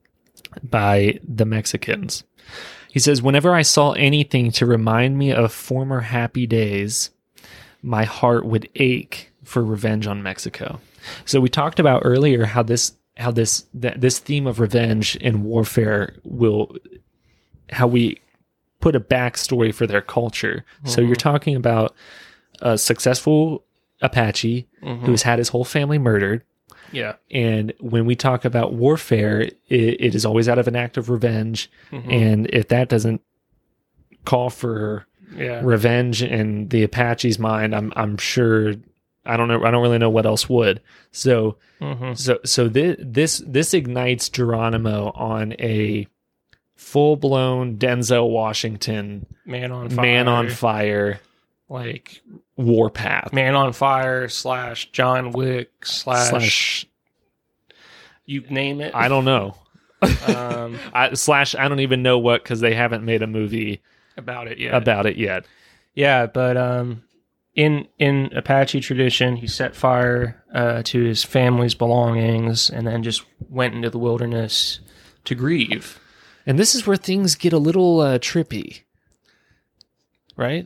by the Mexicans. He says, "Whenever I saw anything to remind me of former happy days, my heart would ache for revenge on Mexico." So we talked about earlier how this how this that this theme of revenge and warfare will how we put a backstory for their culture. So you're talking about a successful Apache Mhm. who's had his whole family murdered. Yeah. And when we talk about warfare, it, it is always out of an act of revenge. Mhm. And if that doesn't call for Yeah. revenge in the Apache's mind, I'm I'm sure I don't know I don't really know what else would. So Mhm. so so this this this ignites Geronimo on a full blown Denzel Washington Man on fire. man on fire Like, warpath Man on Fire slash John Wick slash, slash you name it. I don't know um, I, slash I don't even know what because they haven't made a movie about it yet. about it yet. Yeah, but um, in in Apache tradition, he set fire uh, to his family's belongings and then just went into the wilderness to grieve. And this is where things get a little uh, trippy, right?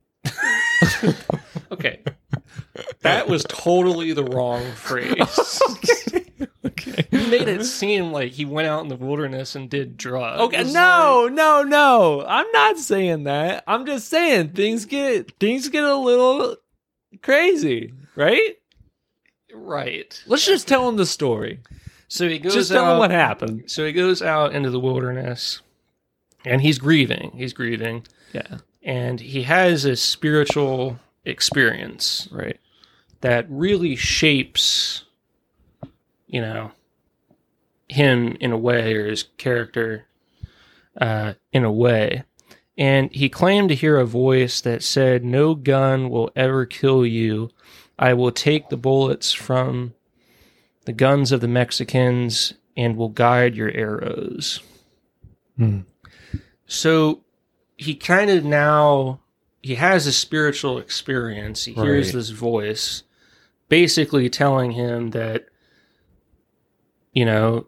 Okay, that was totally the wrong phrase. Okay. You made it seem like he went out in the wilderness and did drugs. Okay, It's no, no, no. I'm not saying that. I'm just saying things get things get a little crazy, right? like- right. Let's just tell him the story. So he goes Just tell out. him what happened. So he goes out into the wilderness, and he's grieving. He's grieving, Yeah, and he has a spiritual experience right. that really shapes, you know, him in a way, or his character uh, in a way. And he claimed to hear a voice that said, "No gun will ever kill you. I will take the bullets from the guns of the Mexicans and will guide your arrows." Hmm. So he kind of now, he has a spiritual experience. He hears Right. this voice basically telling him that, you know,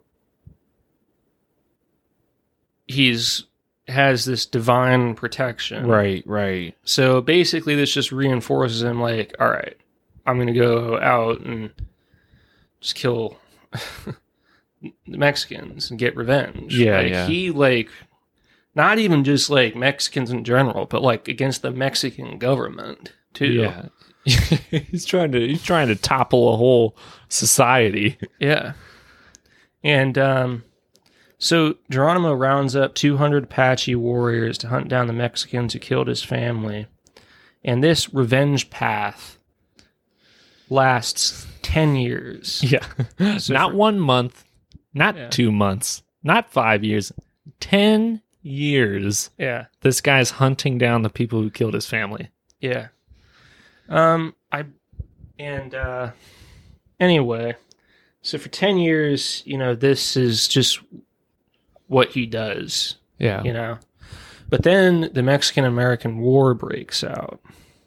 he's has this divine protection. Right, right. So basically this just reinforces him like, all right, I'm going to go out and just kill the Mexicans and get revenge. Yeah, like, yeah. He like, not even just like Mexicans in general, but like against the Mexican government too. Yeah. he's trying to he's trying to topple a whole society. Yeah. And um, so Geronimo rounds up two hundred Apache warriors to hunt down the Mexicans who killed his family. And this revenge path lasts ten years. Yeah. So not for- one month, not Yeah. two months, not five years, ten years. Yeah. This guy's hunting down the people who killed his family. Yeah. Um, I, and, uh, anyway, so for ten years, you know, this is just what he does, Yeah. you know, but then the Mexican-American War breaks out,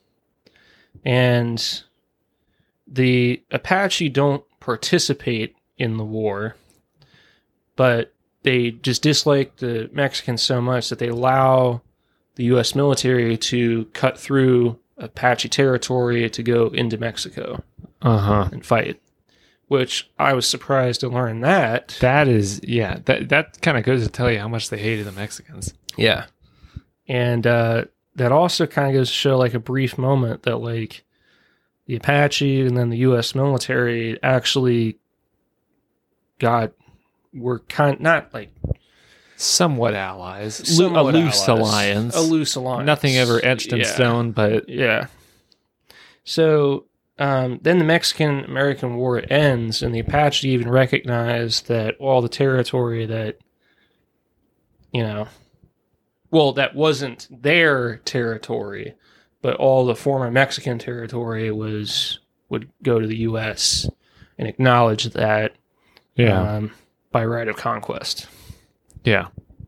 and the Apache don't participate in the war, but they just dislike the Mexicans so much that they allow the U S military to cut through Apache territory to go into Mexico Uh-huh. and fight. Which I was surprised to learn that. That is, yeah, that that kind of goes to tell you how much they hated the Mexicans. Yeah. And uh, that also kind of goes to show like a brief moment that like the Apache and then the U S military actually got, were kind not like Somewhat allies. somewhat a loose allies. alliance. A loose alliance. Nothing ever etched in Yeah. stone, but Yeah. So um, then the Mexican-American War ends, and the Apache even recognized that all the territory that, you know, well, that wasn't their territory, but all the former Mexican territory was would go to the U S and acknowledge that yeah, um, by right of conquest. yeah,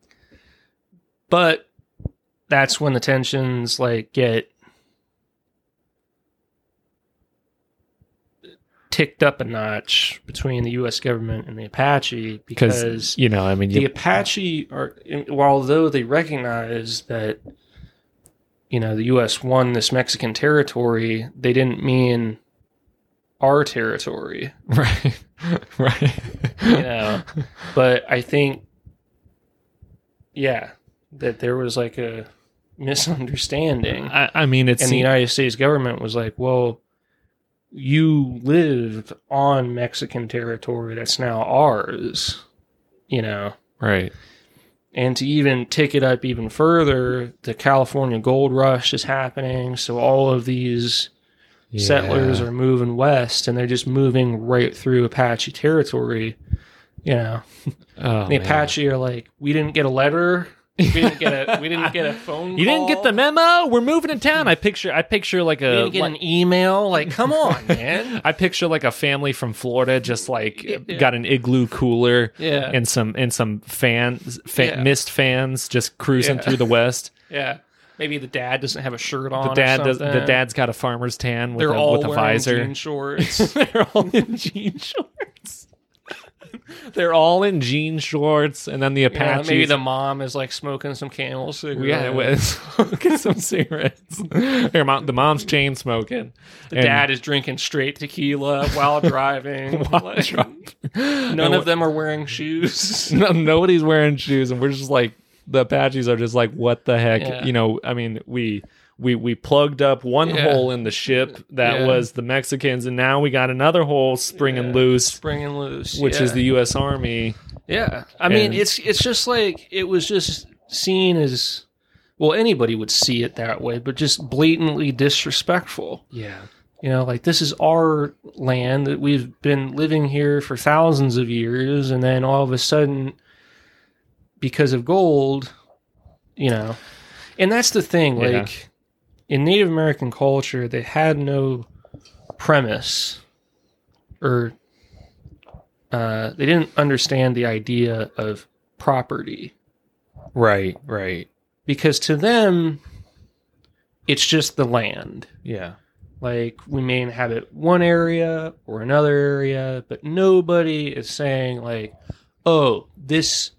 But that's when the tensions like get ticked up a notch between the U S government and the Apache because because you know, I mean, the you, Apache are, although they recognize that, you know, the U S won this Mexican territory, they didn't mean our territory, right, right, you know. But I think, yeah, that there was like a misunderstanding. I, I mean, it's And the United States government was like, well, you lived on Mexican territory that's now ours, you know. right, And to even tick it up even further, the California gold rush is happening. So all of these yeah. settlers are moving west, and they're just moving right through Apache territory, you know. Oh, the man. Apache are like, we didn't get a letter. We didn't get a we didn't get a phone call. You didn't get the memo? We're moving to town. I picture I picture like We a didn't get like, an email. Like, come on, man. I picture like a family from Florida just like Yeah. got an igloo cooler Yeah. and some and some fans fa- Yeah. mist fans just cruising Yeah. through the west. Yeah. Maybe the dad doesn't have a shirt on. The dad or does the something. dad's got a farmer's tan with They're a all with a wearing visor. jean shorts. They're all in jean shorts. They're all in jean shorts, and then the Yeah, Apaches. maybe the mom is like smoking some Camel cigarettes. yeah, with get some cigarettes. Here, mom, the mom's chain smoking. The And- dad is drinking straight tequila while driving. While Like, driving. None And of them are wearing shoes. No, nobody's wearing shoes, and we're just like the Apaches are just like, what the heck? Yeah. You know, I mean, we we we plugged up one Yeah. hole in the ship that Yeah. was the Mexicans, and now we got another hole springing Yeah. loose, Springing loose. which yeah. is the U S Army. Yeah. I mean, And- it's it's just like it was just seen as, well, anybody would see it that way, but just blatantly disrespectful. Yeah, You know, like this is our land that we've been living here for thousands of years, and then all of a sudden, because of gold, you know, and that's the thing. Yeah. Like in Native American culture, they had no premise, or uh, they didn't understand the idea of property, right, right. because to them, it's just the land. Yeah, Like, we may inhabit one area or another area, but nobody is saying, like, oh, this,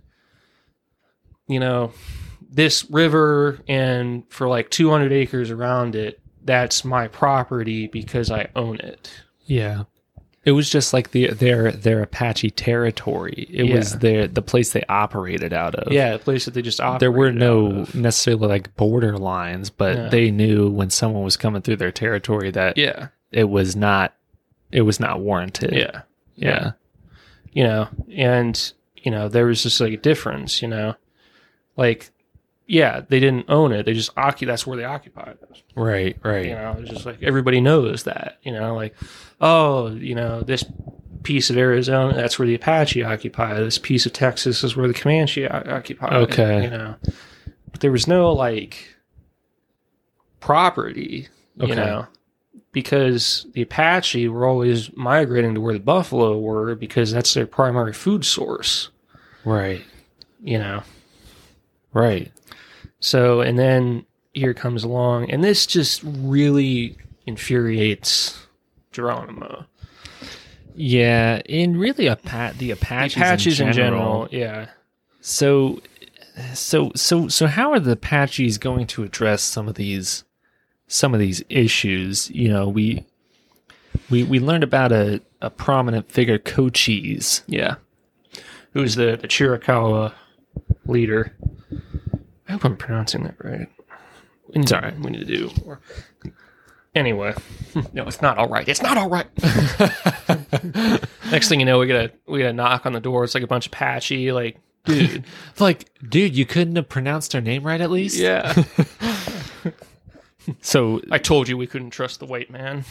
you know, this river and for like two hundred acres around it, that's my property because I own it. yeah. It was just like the their their Apache territory. It Yeah. was their the place they operated out of. Yeah, a place that they just operated There were out no of. necessarily like border lines, but No. they knew when someone was coming through their territory that Yeah, it was not it was not warranted. yeah. Yeah. You know, and, you know, there was just like a difference, you know? Like, yeah, they didn't own it. They just occupied, that's where they occupied it. Right, right. You know, it's just like everybody knows that, you know, like, oh, you know, this piece of Arizona, that's where the Apache occupy. This piece of Texas is where the Comanche o- occupy. Okay. You know, but there was no like property, you Okay. know, because the Apache were always migrating to where the buffalo were because that's their primary food source, Right. you know. Right. So, and then here comes along, and this just really infuriates Geronimo. Yeah, and really Apa- the Apaches, Apaches in, in general. general, yeah. So so so so how are the Apaches going to address some of these some of these issues? You know, we we we learned about a, a prominent figure, Cochise. Yeah. Who's the, the Chiricahua leader. I hope I'm pronouncing that right. We need, It's all right. We need to do more. Anyway. No, it's not all right. It's not all right. Next thing you know, we get a we get a knock on the door. It's like a bunch of Apache, like, dude. Like, dude, you couldn't have pronounced her name right at least? Yeah. So I told you we couldn't trust the white man.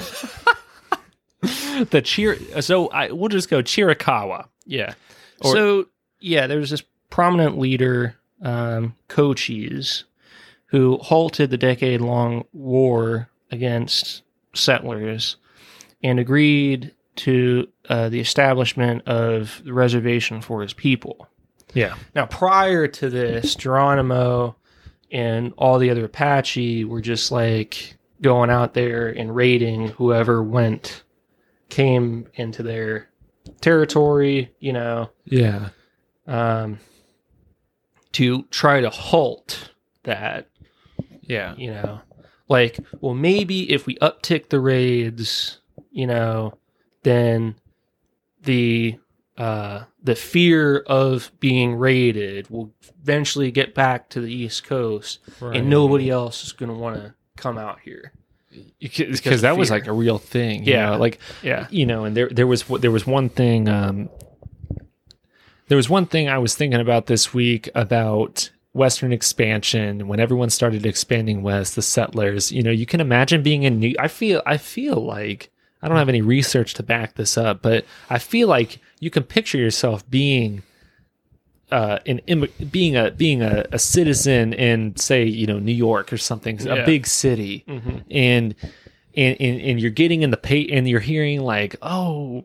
the cheer so I we'll just go Chiricahua. Yeah. Or- so, yeah, there was this prominent leader, um, Cochise, who halted the decade-long war against settlers and agreed to uh, the establishment of the reservation for his people. Yeah. Now, prior to this, Geronimo and all the other Apache were just like going out there and raiding whoever went, came into their territory, you know, Yeah. um, to try to halt that, Yeah. you know, like, well, maybe if we uptick the raids, you know, then the uh, the fear of being raided will eventually get back to the East Coast, and nobody else is going to want to come out here. Because that was fear. like a real thing. you Yeah. know, like, Yeah. you know, and there there was there was one thing um there was one thing I was thinking about this week about Western expansion. When everyone started expanding west, the settlers, you know, you can imagine being in New I feel I feel like I don't have any research to back this up, but I feel like you can picture yourself being uh an Im- being a being a, a citizen in, say, you know, New York or something, Yeah. a big city. Mm-hmm. and and and, and you're getting in the pay and you're hearing like, oh,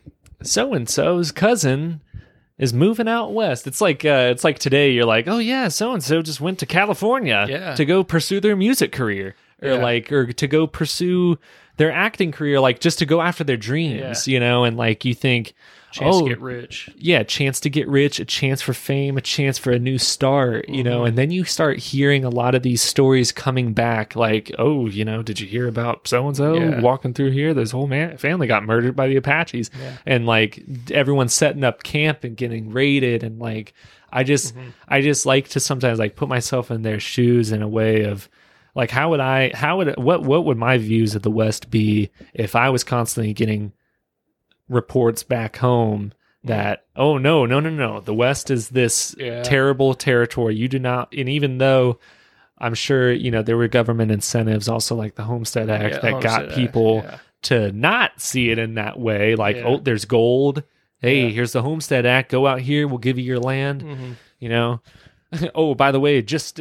so and so's cousin is moving out west. It's like uh, it's like today you're like, oh yeah, so and so just went to California Yeah. to go pursue their music career, or Yeah. like or to go pursue their acting career, like just to go after their dreams, you know. And like you think, Chance oh, to get rich. yeah, chance to get rich, a chance for fame, a chance for a new start, you know. And then you start hearing a lot of these stories coming back, like, oh, you know, did you hear about so and so Yeah. walking through here? This whole man family got murdered by the Apaches, and like everyone's setting up camp and getting raided, and like I just, I just like to sometimes like put myself in their shoes in a way of. Like, how would I, how would, what, what would my views of the West be if I was constantly getting reports back home that, oh, no, no, no, no, the West is this Yeah. terrible territory. You do not, and even though I'm sure, you know, there were government incentives, also like the Homestead Act, Yeah, that Homestead got Act, people yeah. to not see it in that way. Like, Yeah. oh, there's gold. Hey, Yeah. here's the Homestead Act. Go out here. We'll give you your land. Mhm. You know, oh, by the way, just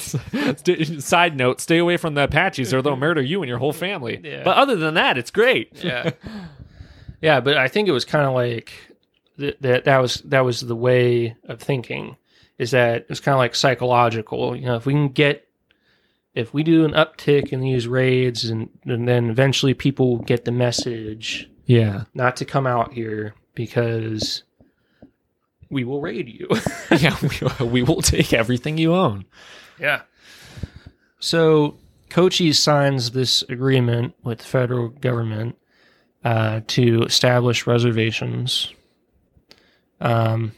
side note, stay away from the Apaches or they'll murder you and your whole family. Yeah. But other than that, it's great. Yeah. Yeah, but I think it was kind of like th- that that was that was the way of thinking, is that it was kind of like psychological. You know, if we can get if we do an uptick in these raids, and, and then eventually people get the message Yeah. not to come out here because we will raid you. Yeah. We, we will take everything you own. Yeah. So Cochise signs this agreement with the federal government uh, to establish reservations. Um,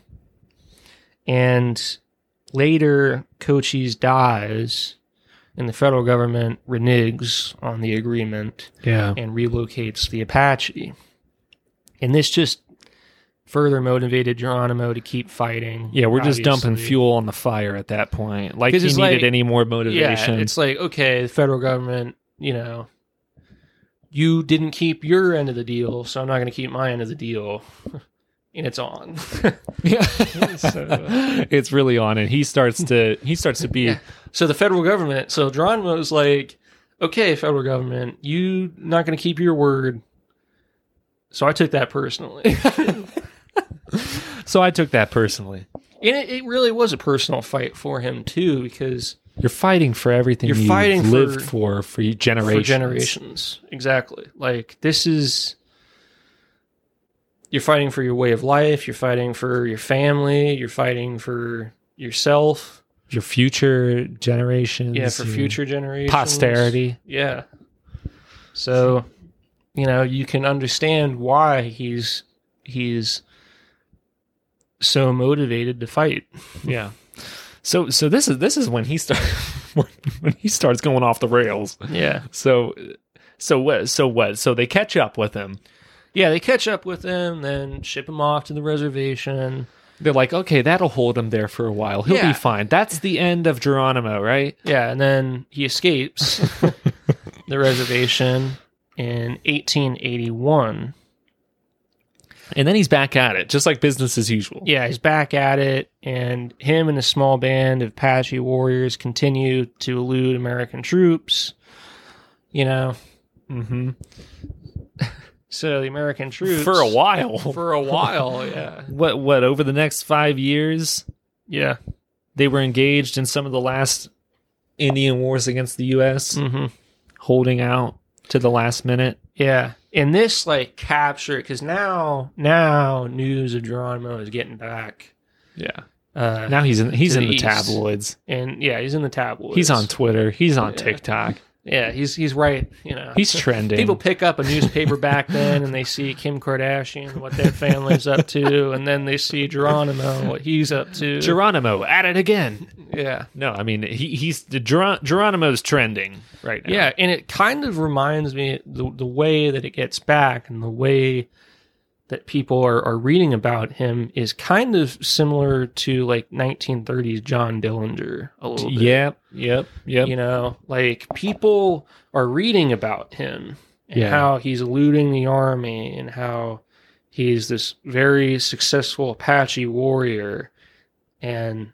and later, Cochise dies, and the federal government reneges on the agreement Yeah. and relocates the Apache. And this just further motivated Geronimo to keep fighting. Yeah. We're just dumping obviously. fuel on the fire at that point. Like, 'Cause he it's needed like- any more Yeah, motivation. it's like, okay, the federal government, you know, you didn't keep your end of the deal, so I'm not going to keep my end of the deal. And it's on. Yeah. So, uh, It's really on, and he starts to he starts to be Yeah. So the federal government, so Geronimo was like, okay, federal government, you not going to keep your word. So I took that personally. so I took that personally. And it, it really was a personal fight for him, too, because You're fighting for everything You're you've fighting for- lived for for generations. for generations. Exactly. Like, this is... You're fighting for your way of life. You're fighting for your family. You're fighting for, yourself. Your future generations. Yeah, for your future generations. posterity. Yeah. So, you know, you can understand why he's he's so motivated to fight. Yeah. So so this is this is when he start when he starts going off the rails. Yeah. So so what so what? So they catch up with him. Yeah, they catch up with him, then ship him off to the reservation. They're like, okay, that'll hold him there for a while. He'll Yeah. be fine. That's the end of Geronimo, right? Yeah, and then he escapes the reservation in eighteen eighty-one. And then he's back at it, just like business as usual. Yeah, he's back at it, and him and a small band of Apache warriors continue to elude American troops. You know, Mm-hmm. so the American troops For a while. for a while, yeah, What what over the next five years yeah, they were engaged in some of the last Indian wars against the U S, mm-hmm. holding out to the last minute. Yeah. And this like captured because now now news of Geronimo is getting back. Yeah. Uh, Now he's in he's to in the the east. tabloids. and yeah, he's in the tabloids. He's on Twitter. He's on Yeah. TikTok. Yeah, he's he's right. You know, He's trending. People pick up a newspaper back then, and they see Kim Kardashian, what that family's up to, and then they see Geronimo, what he's up to. Geronimo at it again. yeah, No, I mean he he's the Geron- Geronimo's trending right now. yeah, and it kind of reminds me the the way that it gets back and the way that people are, are reading about him is kind of similar to like nineteen thirties John Dillinger a little bit. Yep. Yep. Yep. You know, like people are reading about him and Yeah. how he's eluding the army and how he's this very successful Apache warrior. And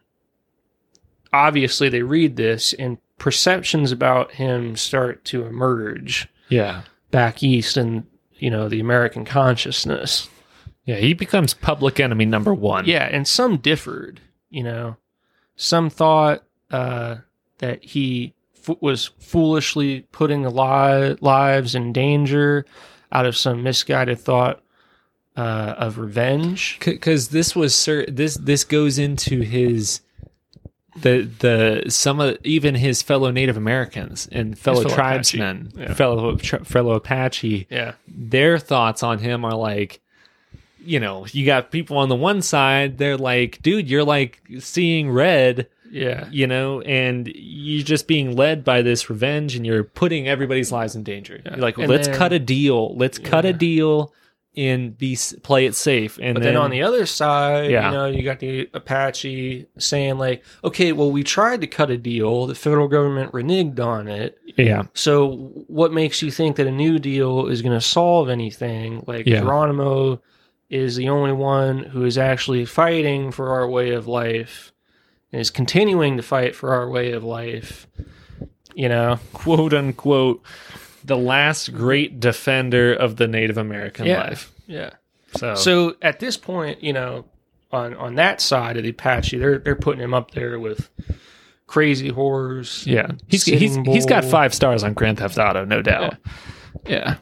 obviously they read this and perceptions about him start to emerge Yeah. back east in, you know, the American consciousness. Yeah. He becomes public enemy number one. Yeah, and some differed, you know. Some thought uh, that he f- was foolishly putting the li- lives in danger out of some misguided thought uh, of revenge. Because this was cer- this this goes into his the the some of even his fellow Native Americans and fellow, fellow tribesmen, Apache. Yeah. fellow tr- fellow Apache. Yeah, Their thoughts on him are like, you know, you got people on the one side, they're like, dude, you're like seeing red, yeah, you know, and you're just being led by this revenge and you're putting everybody's lives in danger. Yeah. You're like, well, And let's then- cut a deal. Let's cut a Yeah. deal and be s- play it safe. And But then, on the other side, Yeah. you know, you got the Apache saying like, okay, well, we tried to cut a deal. The federal government reneged on it. yeah, So what makes you think that a new deal is going to solve anything? Like Yeah. Geronimo is the only one who is actually fighting for our way of life and is continuing to fight for our way of life. You know? quote unquote, the last great defender of the Native American life. Yeah. So, So at this point, you know, on on that side of the Apache, they're they're putting him up there with Crazy Horse. yeah, he's he's Sitting he's got Bull. five stars on Grand Theft Auto, no doubt. Yeah.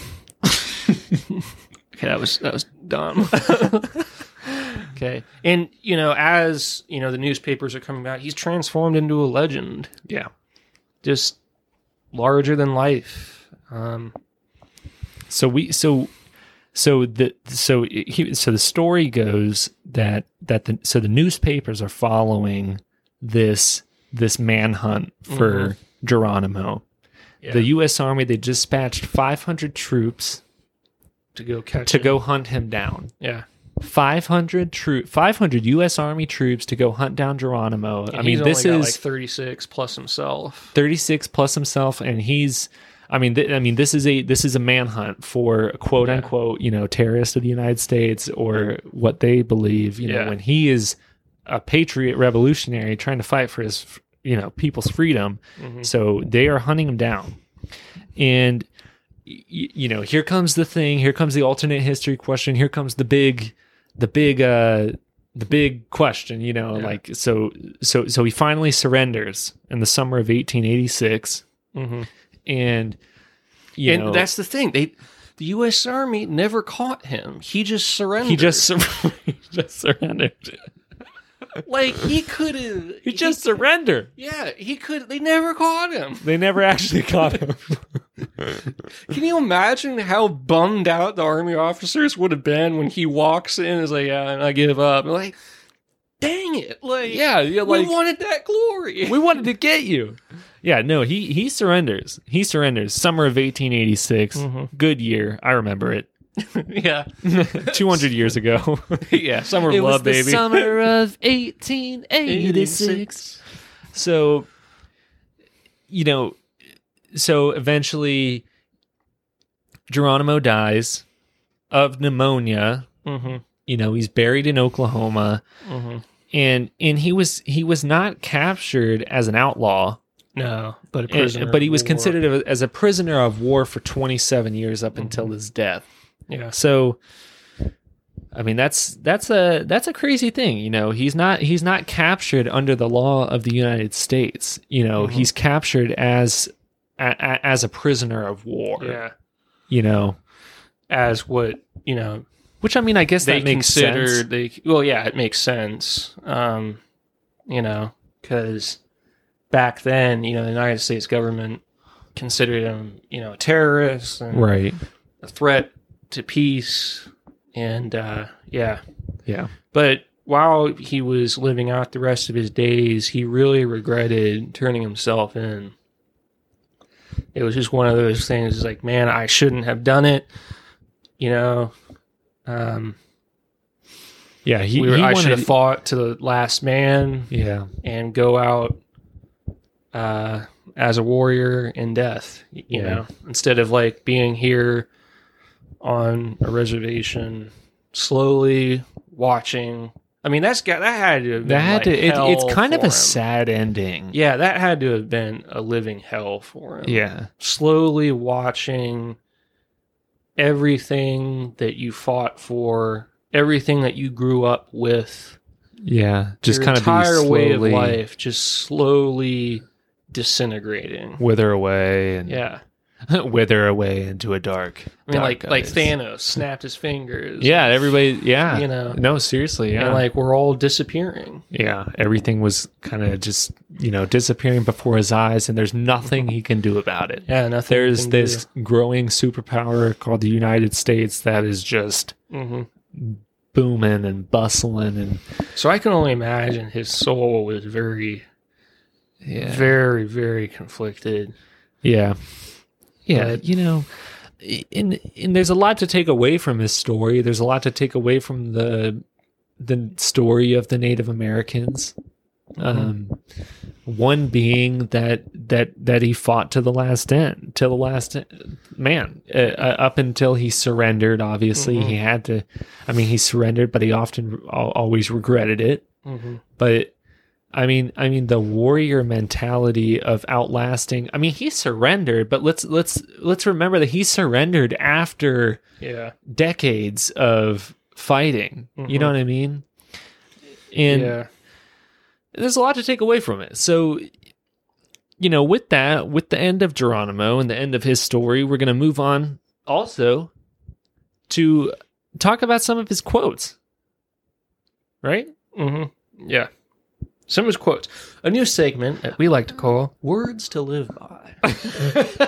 Okay, that was that was dumb. Okay. And you know, as you know, the newspapers are coming out, he's transformed into a legend. Yeah. Just larger than life. Um So we so so the so he, so the story goes that that the so the newspapers are following this this manhunt for Geronimo. yeah, The U S Army, they dispatched five hundred troops to go catch to him. go hunt him down. Yeah. five hundred troop five hundred U S Army troops to go hunt down Geronimo. And I mean, he's this only got, is like thirty-six plus himself. thirty-six plus himself, and he's I mean th- I mean this is a this is a manhunt for quote Yeah. unquote, you know, terrorists of the United States or what they believe, you know, Yeah. when he is a patriot revolutionary trying to fight for his, you know, people's freedom. Mhm. So they are hunting him down. And y- you know, here comes the thing, here comes the alternate history question, here comes the big the big uh the big question, you know, Yeah. like so so so he finally surrenders in the summer of eighteen eighty-six, Mm-hmm. and you And know that's the thing. They the U S Army never caught him. He just surrendered. he just sur- he just surrendered. Like, he could have. He just surrendered. Yeah, he could. They never caught him. They never actually caught him. Can you imagine how bummed out the army officers would have been when he walks in and is like, yeah, I give up. And like, dang it. Like, Yeah, yeah, like- we wanted that glory. We wanted to get you. Yeah, no, he he surrenders. He surrenders. Summer of eighteen eighty-six. Mhm. Good year. I remember it. yeah. two hundred years ago. Yeah, summer of It was love, the baby. summer of eighteen eighty-six. So, you know, so eventually Geronimo dies of pneumonia. Mm-hmm. You know, he's buried in Oklahoma. Mm-hmm. And and he was he was not captured as an outlaw, No, but a and- prisoner. but he of was war. considered a, as a prisoner of war for twenty-seven years up until his death. Yeah. So, I mean, that's that's a that's a crazy thing. You know, he's not he's not captured under the law of the United States. You know, Mhm. he's captured as a, a, as a prisoner of war. Yeah. You know, As what, you know, which I mean, I guess they that makes considered. sense. They well, yeah, it makes sense. Um, you know, because back then, you know, the United States government considered him, you know, a terrorist and Right. a threat to peace, and uh, yeah. Yeah. But while he was living out the rest of his days, he really regretted turning himself in. It was just one of those things. It's like, man, I shouldn't have done it. You know, um, Yeah. He, we were, he I wanted, should have fought to the last man Yeah. and go out uh, as a warrior in death. y- You Yeah. know, instead of like being here on a reservation, slowly watching. I mean, that's got that had to have been That had like to. It, hell it's kind of for a him. sad ending. Yeah, that had to have been a living hell for him. Yeah. Slowly watching everything that you fought for, everything that you grew up with, Yeah. Just your kind of be entire way of slowly life, just slowly disintegrating. wither away and Yeah, wither away into a dark. I mean, dark like like abyss. Thanos snapped his fingers. Yeah, everybody. Yeah, You know. No, seriously. Yeah, and like we're all disappearing. yeah. Everything was kind of just you know disappearing before his eyes, and there's nothing he can do about it. Yeah, nothing. There's this growing superpower called the United States that is just hmm booming and bustling, and So I can only imagine his soul was very, yeah, very, very conflicted. yeah, yeah. But- you know. And, and there's a lot to take away from his story. There's a lot to take away from the the story of the Native Americans. Um, one being that that that he fought to the last end, to the last end. man, uh, uh, up until he surrendered. Obviously, Mhm. he had to. I mean, he surrendered, but he often al- always regretted it. Mm-hmm. But I mean, I mean the warrior mentality of outlasting. I mean, he surrendered, but let's let's let's remember that he surrendered after Yeah. decades of fighting. You know Mhm. what I mean? And yeah. there's a lot to take away from it. So, you know, with that, with the end of Geronimo and the end of his story, we're going to move on also to talk about some of his quotes. Right? Mm-hmm. Yeah. Some of his quotes. A new segment that we like to call Words to Live By.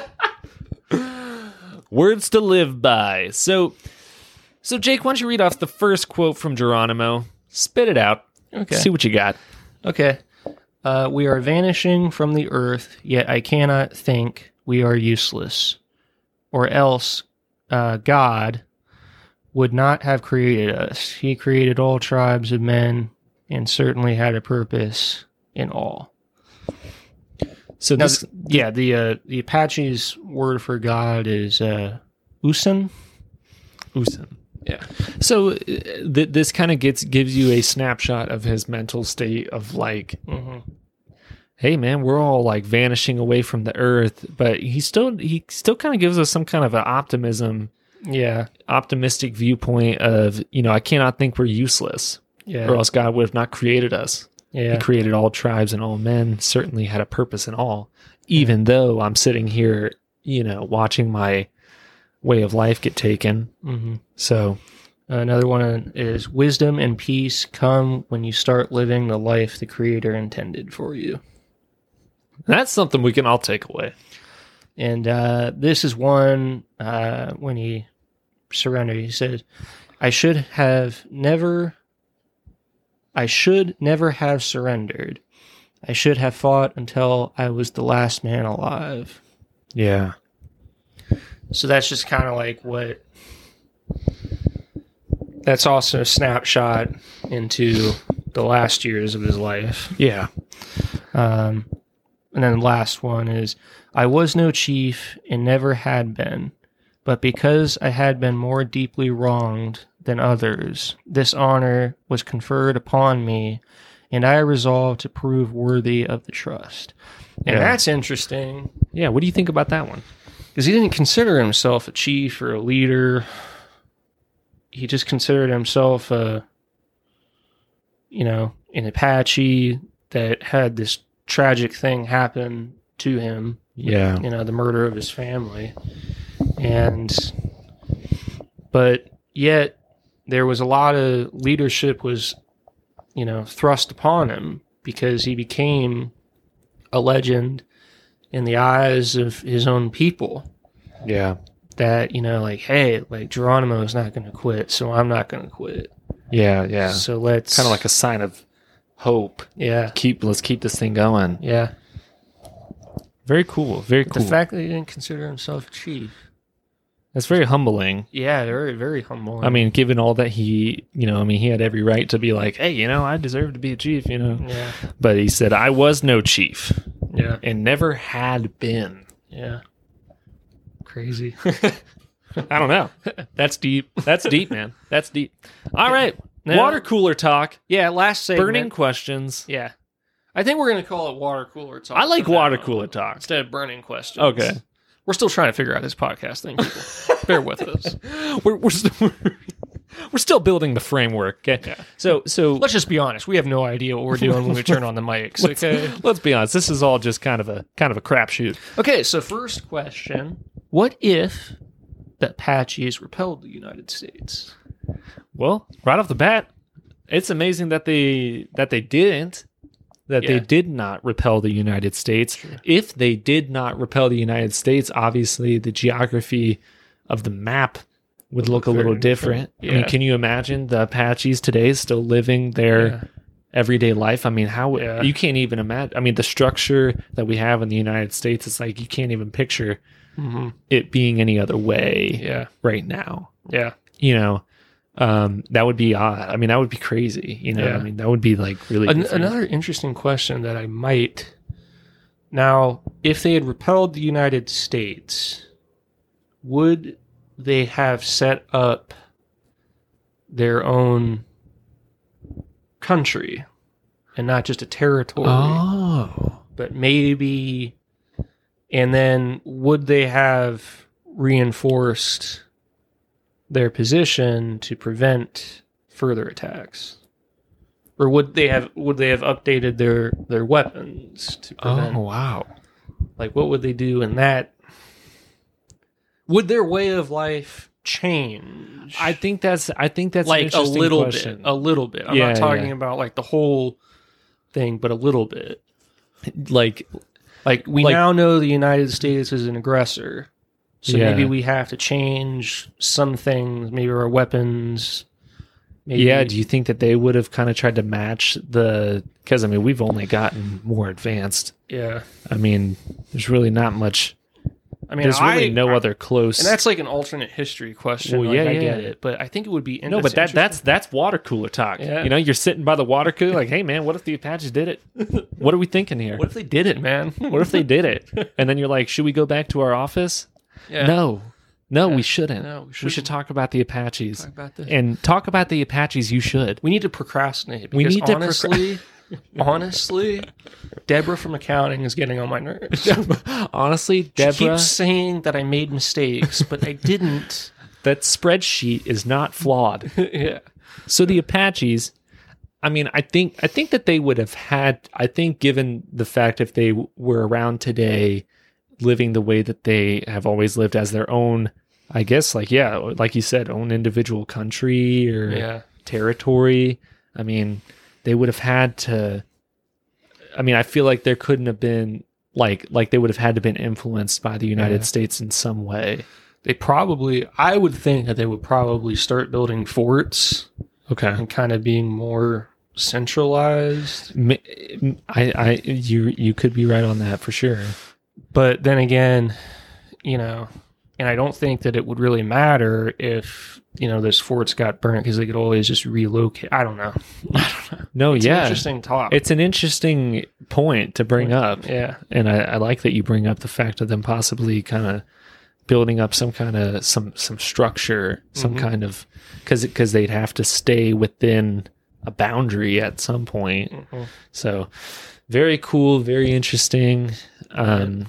Words to live by. So, so Jake, why don't you read off the first quote from Geronimo? Spit it out. Okay. See what you got. Okay. Uh, we are vanishing from the earth, yet I cannot think we are useless. Or else uh, God would not have created us. He created all tribes of men and certainly had a purpose in all. So Now, this, yeah, the uh, the Apache's word for God is uh, Usan. Usan. Yeah. So uh, th- this kind of gets gives you a snapshot of his mental state of like, Mm-hmm. hey man, we're all like vanishing away from the earth, but he still he still kind of gives us some kind of an optimism, Yeah. optimistic viewpoint of, you know, I cannot think we're useless, Yeah. or else God would have not created us. He Yeah. created all tribes and all men, certainly had a purpose in all, even though I'm sitting here, you know, watching my way of life get taken. Mm-hmm. So, Another one is wisdom and peace come when you start living the life the Creator intended for you. That's something we can all take away. And uh, this is one uh, when he surrendered. He said, I should have never, I should never have surrendered. I should have fought until I was the last man alive. Yeah. So that's just kind of like what, that's also a snapshot into the last years of his life. Yeah. Um, and then the last one is, I was no chief and never had been, but because I had been more deeply wronged than others, this honor was conferred upon me, and I resolved to prove worthy of the trust. And Yeah. that's interesting, Yeah. What do you think about that one? because he didn't consider himself a chief or a leader. He just considered himself a, you know, an Apache that had this tragic thing happen to him. Yeah. You know, the murder of his family. And, but yet there was a lot of leadership was, you know, thrust upon him because he became a legend in the eyes of his own people. Yeah. That, you know, like, hey, like Geronimo is not going to quit, so I'm not going to quit. Yeah. Yeah. So let's Kind of like a sign of hope. yeah, Keep, let's keep this thing going. yeah. Very cool. Very But cool. the fact that he didn't consider himself a chief, That's very humbling. yeah, very, very humble. I mean, given all that he, you know, I mean, he had every right to be like, hey, you know, I deserve to be a chief, you know. yeah, But he said, I was no chief yeah, and never had been. yeah. Crazy. I don't know. That's deep. That's deep, man. That's deep. All right. Now- Water cooler talk. Yeah, last segment. Burning questions. Yeah. I think we're going to call it water cooler talk. I like from now water on, cooler talk. instead of burning questions. Okay. We're still trying to figure out this podcast thing, people. Bear with us. We're we're, st- we're still building the framework. Okay. Yeah. So so Let's just be honest. We have no idea what we're doing when we turn on the mics. let's, Okay. let's be honest. This is all just kind of a kind of a crapshoot. Okay, so first question. What if the Apaches repelled the United States? Well, right off the bat, it's amazing that they that they didn't. That Yeah. they did not repel the United States. If they did not repel the United States, obviously the geography of the map would look a very little different. different. I mean, Yeah. can you imagine the Apaches today still living their Yeah. everyday life? I mean, how Yeah. you can't even imagine. I mean, the structure that we have in the United States, it's like you can't even picture Mm-hmm. it being any other way Yeah. right now. Yeah. You know, um, that would be odd. I mean, that would be crazy. You know, Yeah. I mean, that would be like really An- different. another interesting question that I might now, if they had repelled the United States, would they have set up their own country and not just a territory, Oh. but maybe, and then would they have reinforced their position to prevent further attacks? Or would they have would they have updated their their weapons to prevent? Oh, wow. Like, what would they do in that? Would their way of life change? I think that's I think that's an like a interesting little question. bit, a little bit. I'm Yeah, not talking yeah. about like the whole thing, but a little bit. Like, Like we Like- now know the United States is an aggressor, so Yeah. maybe we have to change some things. Maybe our weapons. Maybe, yeah, do you think that they would have kind of tried to match the? Because I mean, we've only gotten more advanced. yeah. I mean, there's really not much. I mean, There's really I- no I- other close. And that's like an alternate history question. Well, like, yeah, I get yeah. it, but I think it would be no, but that that's that's water cooler talk. Yeah. You know, you're sitting by the water cooler, like, hey man, what if the Apaches did it? What are we thinking here? What if they did it, man? What if they did it? And then you're like, should we go back to our office? Yeah. No, no, Yeah. we shouldn't. No, we we shouldn't. should talk about the Apaches. Talk about this. And talk about the Apaches. You should. We need to procrastinate. We Because need to honestly, honestly, Deborah from accounting is getting on my nerves. Honestly, She Deborah, keeps saying that I made mistakes, but I didn't. that spreadsheet is not flawed. Yeah. So the Apaches, I mean, I think I think that they would have had. I think, given the fact if they w- were around today, living the way that they have always lived as their own I guess like yeah, like you said, own individual country or Yeah. territory. I mean, they would have had to. I mean, I feel like there couldn't have been like like they would have had to been influenced by the United Yeah. States in some way. They probably, I would think that they would probably start building forts Okay. and kind of being more centralized. Ma- I, I, you, you could be right on that for sure. But then again, you know, and I don't think that it would really matter if, you know, those forts got burnt because they could always just relocate. I don't know. I don't know. No, It's yeah, an interesting talk. it's an interesting point to bring up, Yeah. and I, I like that you bring up the fact of them possibly kind of building up some kind of some some structure, some Mhm. kind of because because they'd have to stay within a boundary at some point. Mhm. So very cool, very interesting. Um,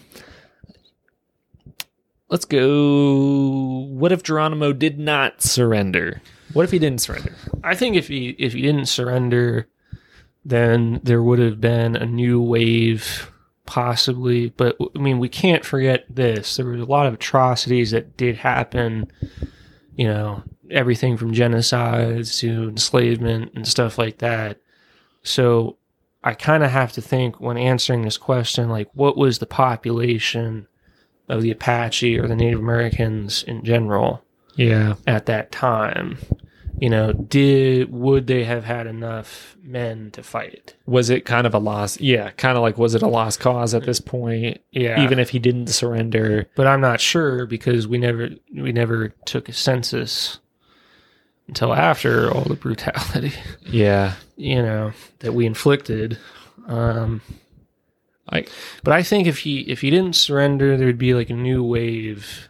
let's go. What if Geronimo did not surrender? What if he didn't surrender? I think if he if he didn't surrender, then there would have been a new wave, possibly. But I mean, we can't forget this. There was a lot of atrocities that did happen. You know, everything from genocides to enslavement and stuff like that. So I kind of have to think when answering this question, like, what was the population of the Apache or the Native Americans in general Yeah, at that time? You know, did would they have had enough men to fight? was it kind of a loss? Yeah, kind of like was it a lost cause at this point? Yeah, Even if he didn't surrender. but I'm not sure because we never we never took a census until after all the brutality, Yeah, you know, that we inflicted. Um, I but I think if he if he didn't surrender, there'd be like a new wave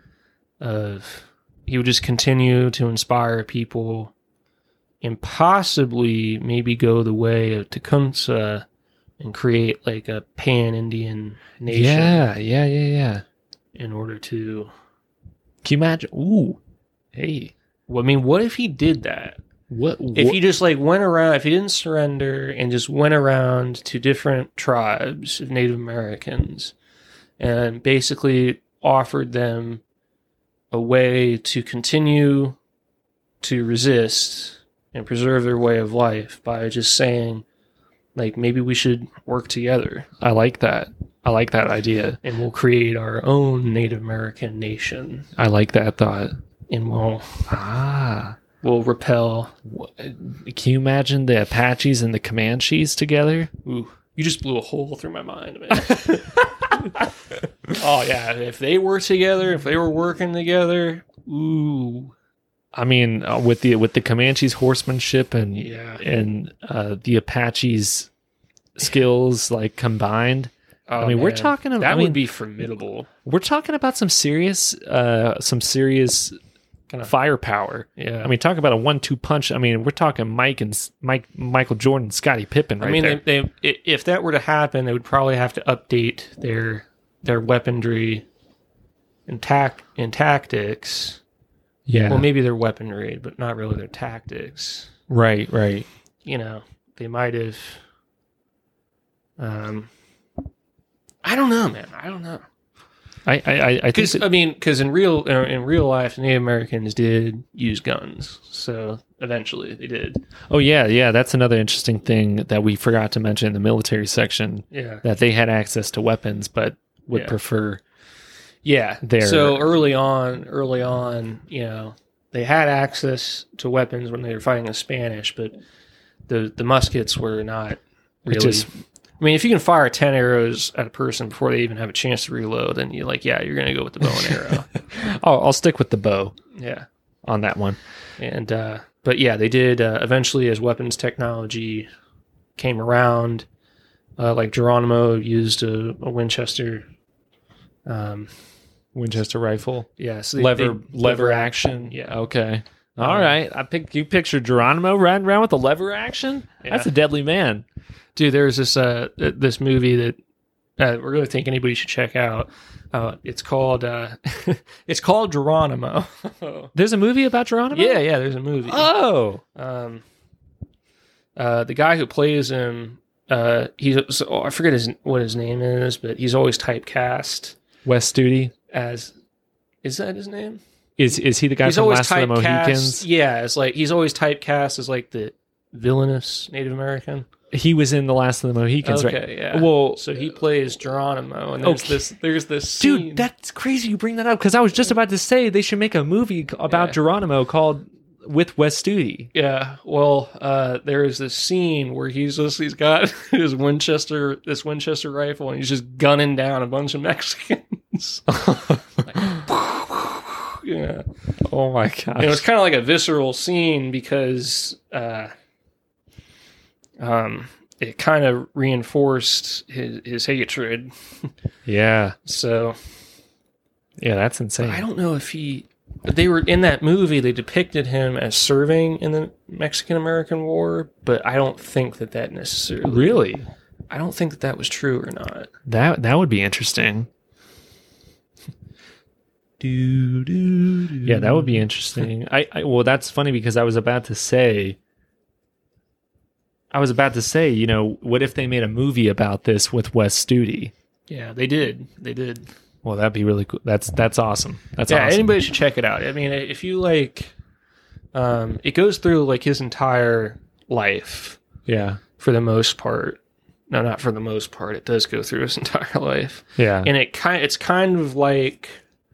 of he would just continue to inspire people and possibly maybe go the way of Tecumseh and create like a pan-Indian nation yeah, yeah, yeah, yeah. in order to. Can you imagine? Ooh, hey, Well, I mean, what if he did that? what? If what he just like went around, if he didn't surrender and just went around to different tribes of Native Americans and basically offered them a way to continue to resist and preserve their way of life by just saying, like, maybe we should work together I like that. I like that idea. and we'll create our own Native American nation I like that thought. and we'll Ah, we'll repel. Wh- can you imagine the Apaches and the Comanches together? Ooh, you just blew a hole through my mind, man. Oh yeah, if they were together, if they were working together, ooh, I mean, uh, with the with the Comanches' horsemanship and yeah. and uh, the Apaches' skills like combined, Oh, I mean, we're man. talking about- that I mean- would be formidable. we're talking about some serious, uh, some serious Kind of, firepower. yeah. I mean, talk about a one-two punch. I mean, we're talking Mike and S- Mike, Michael Jordan, Scottie Pippen. Right I mean, there. they, they, i- if that were to happen, they would probably have to update their their weaponry and tac and tactics. yeah, Well, maybe their weaponry, but not really their tactics. right, right. You know, they might have. Um, I don't know, man. I don't know. I, I, I- I think Because that- I mean, because in real in in real life, Native Americans did use guns. So eventually, they did. oh yeah, yeah. That's another interesting thing that we forgot to mention in the military section, Yeah. that they had access to weapons, but would Yeah. prefer. Yeah. Their- So early on, early on, you know, they had access to weapons when they were fighting the Spanish, but the the muskets were not really. just- I mean, if you can fire ten arrows at a person before they even have a chance to reload, then you're like, yeah, you're going to go with the bow and arrow. I'll, I'll stick with the bow Yeah. on that one. And uh, but yeah, they did uh, eventually as weapons technology came around. Uh, like Geronimo used a, a Winchester. Um, Winchester rifle, yeah, so they- lever, they- lever action. Yeah. Okay. All Um, right. I pick you picture Geronimo riding around with a lever action. That's Yeah. a deadly man. Dude, there's this uh th- this movie that uh, we really think anybody should check out. Uh, it's called uh, it's called Geronimo. There's a movie about Geronimo. yeah, yeah. There's a movie. Oh. Um, uh, the guy who plays him, uh, he's so, oh, I forget his what his name is, but he's always typecast West Studi. as. Is that his name? Is is he the guy he's from always Last of the Mohicans? typecast. Yeah, it's like he's always typecast as like the villainous Native American. He was in the Last of the Mohicans, Okay, right? yeah. Well, So he plays Geronimo, and there's Okay. this there's this scene. dude, that's crazy. You bring that up because I was just about to say they should make a movie about Yeah. Geronimo called with Wes Studi. Yeah, well, uh, there is this scene where he's just he's got his Winchester this Winchester rifle, and he's just gunning down a bunch of Mexicans. Like, yeah, Oh my gosh! and it was kind of like a visceral scene because uh, um, it kind of reinforced his his hatred. yeah, So yeah, that's insane. I don't know if he. They were in that movie. They depicted him as serving in the Mexican American War, but I don't think that that necessarily. Really, I don't think that that was true or not. that that would be interesting. Do, do, do. Yeah, that would be interesting. I, I well, that's funny because I was about to say, I was about to say, you know, what if they made a movie about this with Wes Studi? Yeah, they did. They did. Well, that'd be really cool. That's that's awesome. That's yeah, awesome. anybody should check it out. I mean, if you like, um, it goes through like his entire life Yeah, for the most part. No, not for the most part. It does go through his entire life, yeah. and it kind it's kind of like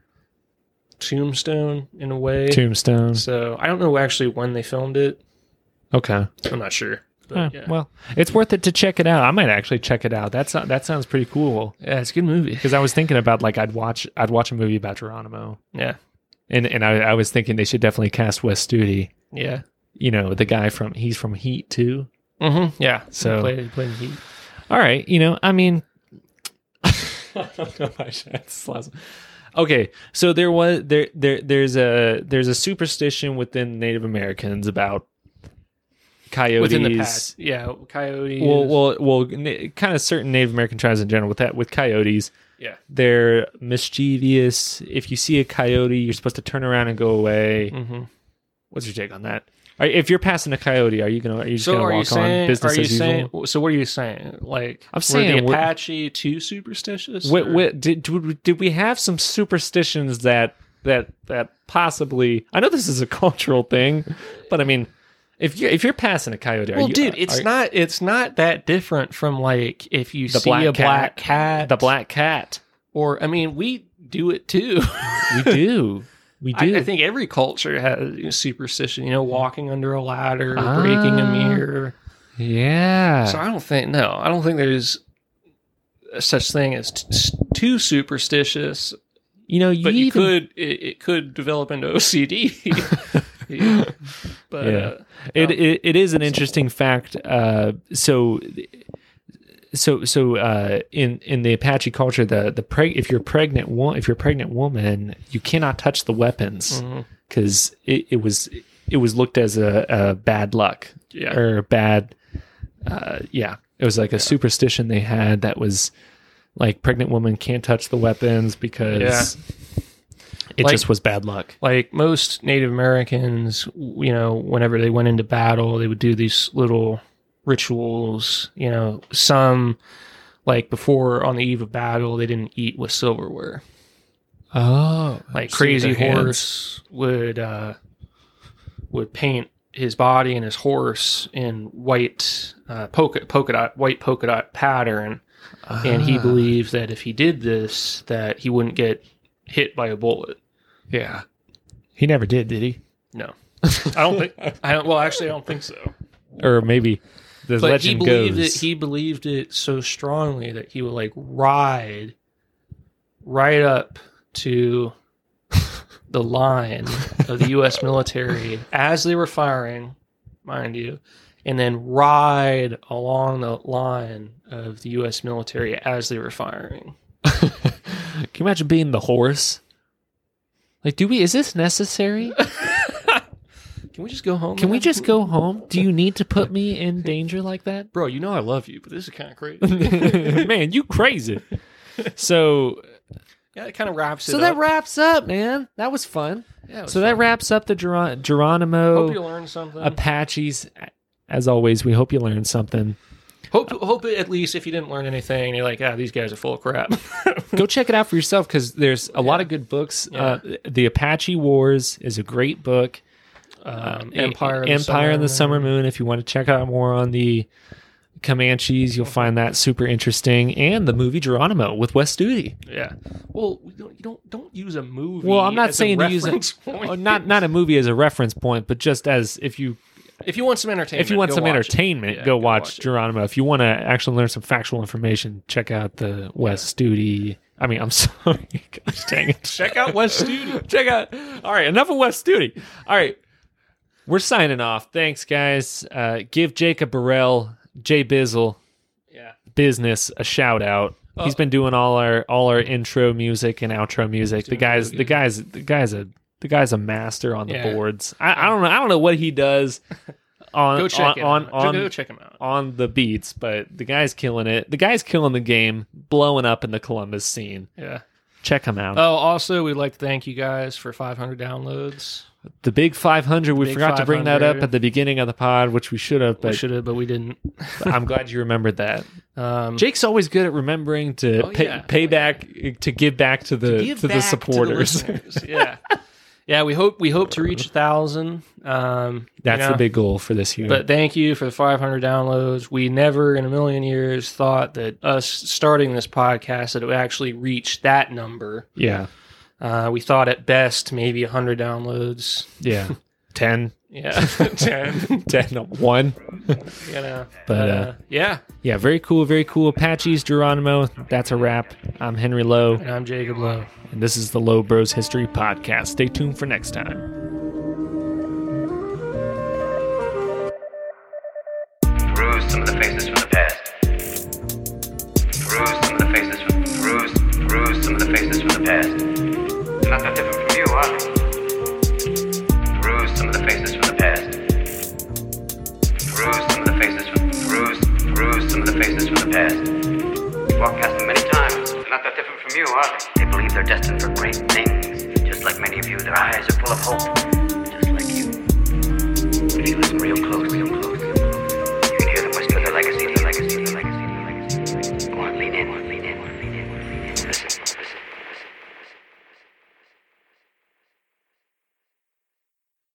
Tombstone in a way. Tombstone. So I don't know actually when they filmed it. Okay. I'm not sure. But, Huh, yeah. Well, it's worth it to check it out. I might actually check it out. That's that sounds pretty cool. yeah, it's a good movie. Because I was thinking about like I'd watch I'd watch a movie about Geronimo, Yeah, and and I, I was thinking they should definitely cast Wes Studi. yeah, You know, the guy from he's from Heat too. mm-hmm. yeah. So- he played, he played in Heat. All right, you know, I mean, I don't know if I should- it's awesome. Okay, so there was there there there's a there's a superstition within Native Americans about coyotes. Within the past, yeah, coyotes. Well, well, well, n- kind of certain Native American tribes in general. With that, with coyotes, yeah, they're mischievous. If you see a coyote, you're supposed to turn around and go away. mm-hmm. What's your take on that? Are, if you're passing a coyote, are you gonna are you just So gonna are you walk saying? on business Are you as saying? usual? So what are you saying? Like, I'm were saying the we're- Apache too superstitious? Wait, or- wait, did, did did we have some superstitions that that that possibly? I know this is a cultural thing, but I mean, if you if you're passing a coyote, are Well, you, dude, it's are- not. It's not that different from like if you The see black a black cat. cat, the black cat. or I mean, we do it too. We do, we I, do. I think every culture has you know, superstition. You know, walking under a ladder, Ah. breaking a mirror. yeah. So I don't think no, I don't think there's such thing as t- too superstitious. You know, you But you even, could it, it could develop into O C D. Yeah. But Yeah. uh, It, it it is an interesting fact. Uh, so so so uh, in in the Apache culture, the the preg- if you're pregnant wo- if you're a pregnant woman, you cannot touch the weapons Mhm. because it, it was it was looked as a, a bad luck Yeah. or bad. Uh, yeah, it was like a superstition they had that was like pregnant woman can't touch the weapons because Yeah. it Like- just was bad luck. like most Native Americans, you know, whenever they went into battle, they would do these little rituals. You know, some like before on the eve of battle, they didn't eat with silverware. Oh, Like Crazy Horse would uh, would paint his body and his horse in white uh, polka polka dot white polka dot pattern, and he Ah. believed that if he did this, that he wouldn't get hit by a bullet. Yeah. He never did, did he? No, I don't think. I don't. Well, actually, I don't think so. Or maybe the But he legend believed goes. it. He believed it so strongly that he would like ride right up to the line of the U S military as they were firing, mind you, and then ride along the line of the U S military as they were firing. Can you imagine being the horse? Like, do we? Is this necessary? Can we just go home? Can we man? just go home? Do you need to put me in danger like that? bro? You know I love you, but this is kind of crazy. Man, you crazy. So, Yeah, it kind of wraps it so up. that wraps up, man. That was fun. Yeah, it was So that fun. wraps up the Geron- Hope Geronimo you learned something. Apaches. As always, we hope you learned something. Hope, hope at least if you didn't learn anything, you're like, ah, these guys are full of crap. Go check it out for yourself because there's a lot of good books. Yeah. Uh, the Apache Wars is a great book. Um, Uh, Empire, of the Empire Summer and the Summer Moon. Moon. If you want to check out more on the Comanches, you'll find that super interesting. And the movie Geronimo with Wes Studi. Yeah. Well, we don't, you don't don't use a movie. Well, I'm not as saying a to use reference a, point. oh, not not a movie as a reference point, but just as if you If you want some entertainment, if you want go some watch it. entertainment, Yeah, go, watch, watch it. Geronimo. If you want to actually learn some factual information, check out the Wes Studi. I mean, I'm sorry, gosh dang it. Check out Wes Studi. Check out. All right, enough of Wes Studi. All right, we're signing off. Thanks, guys. Uh, give Jacob Burrell, Jay Bizzle, Yeah. business a shout out. He's been doing all our all our intro music and outro music. The Doing guy's really the good. guy's the guy's a the guy's a master on the Yeah. boards. I, I don't know. I don't know what he does on Go check it on out. on, go on, check him out. on the beats, but the guy's killing it. The guy's killing the game, blowing up in the Columbus scene. Yeah. Check him out. Oh, also, we'd like to thank you guys for five hundred downloads. The big five hundred. We Big forgot to bring that up five hundred. at the beginning of the pod, which we should have, We but should have, but we didn't. I'm glad you remembered that. Um, Jake's always good at remembering to Oh, pay, yeah. pay back, to give back to the to, give the back supporters. To the listeners. yeah, yeah. We hope we hope to reach a thousand. Um, That's you know, the big goal for this year. But thank you for the five hundred downloads. We never in a million years thought that us starting this podcast that it would actually reach that number. yeah, Uh, we thought at best maybe one hundred downloads. yeah, ten, Yeah, ten. ten, one. You know, But, uh, uh, yeah. Yeah, very cool, very cool. Apaches, Geronimo. That's a wrap. I'm Henry Lowe, And I'm Jacob Lowe. and this is the Lowe Bros History Podcast. Stay tuned for next time. Peruse some of the faces from the past. Peruse some of the faces from peruse peruse some of the faces from the past. They're not that different from you, are they? Peruse some of the faces from the past. Peruse some of the faces from peruse peruse some of the faces from the past. You've walked past them many times. They're not that different from you, are they? They believe they're destined for great things. Just like many of you, their eyes are full of hope. Just like you. If you listen real close, real close.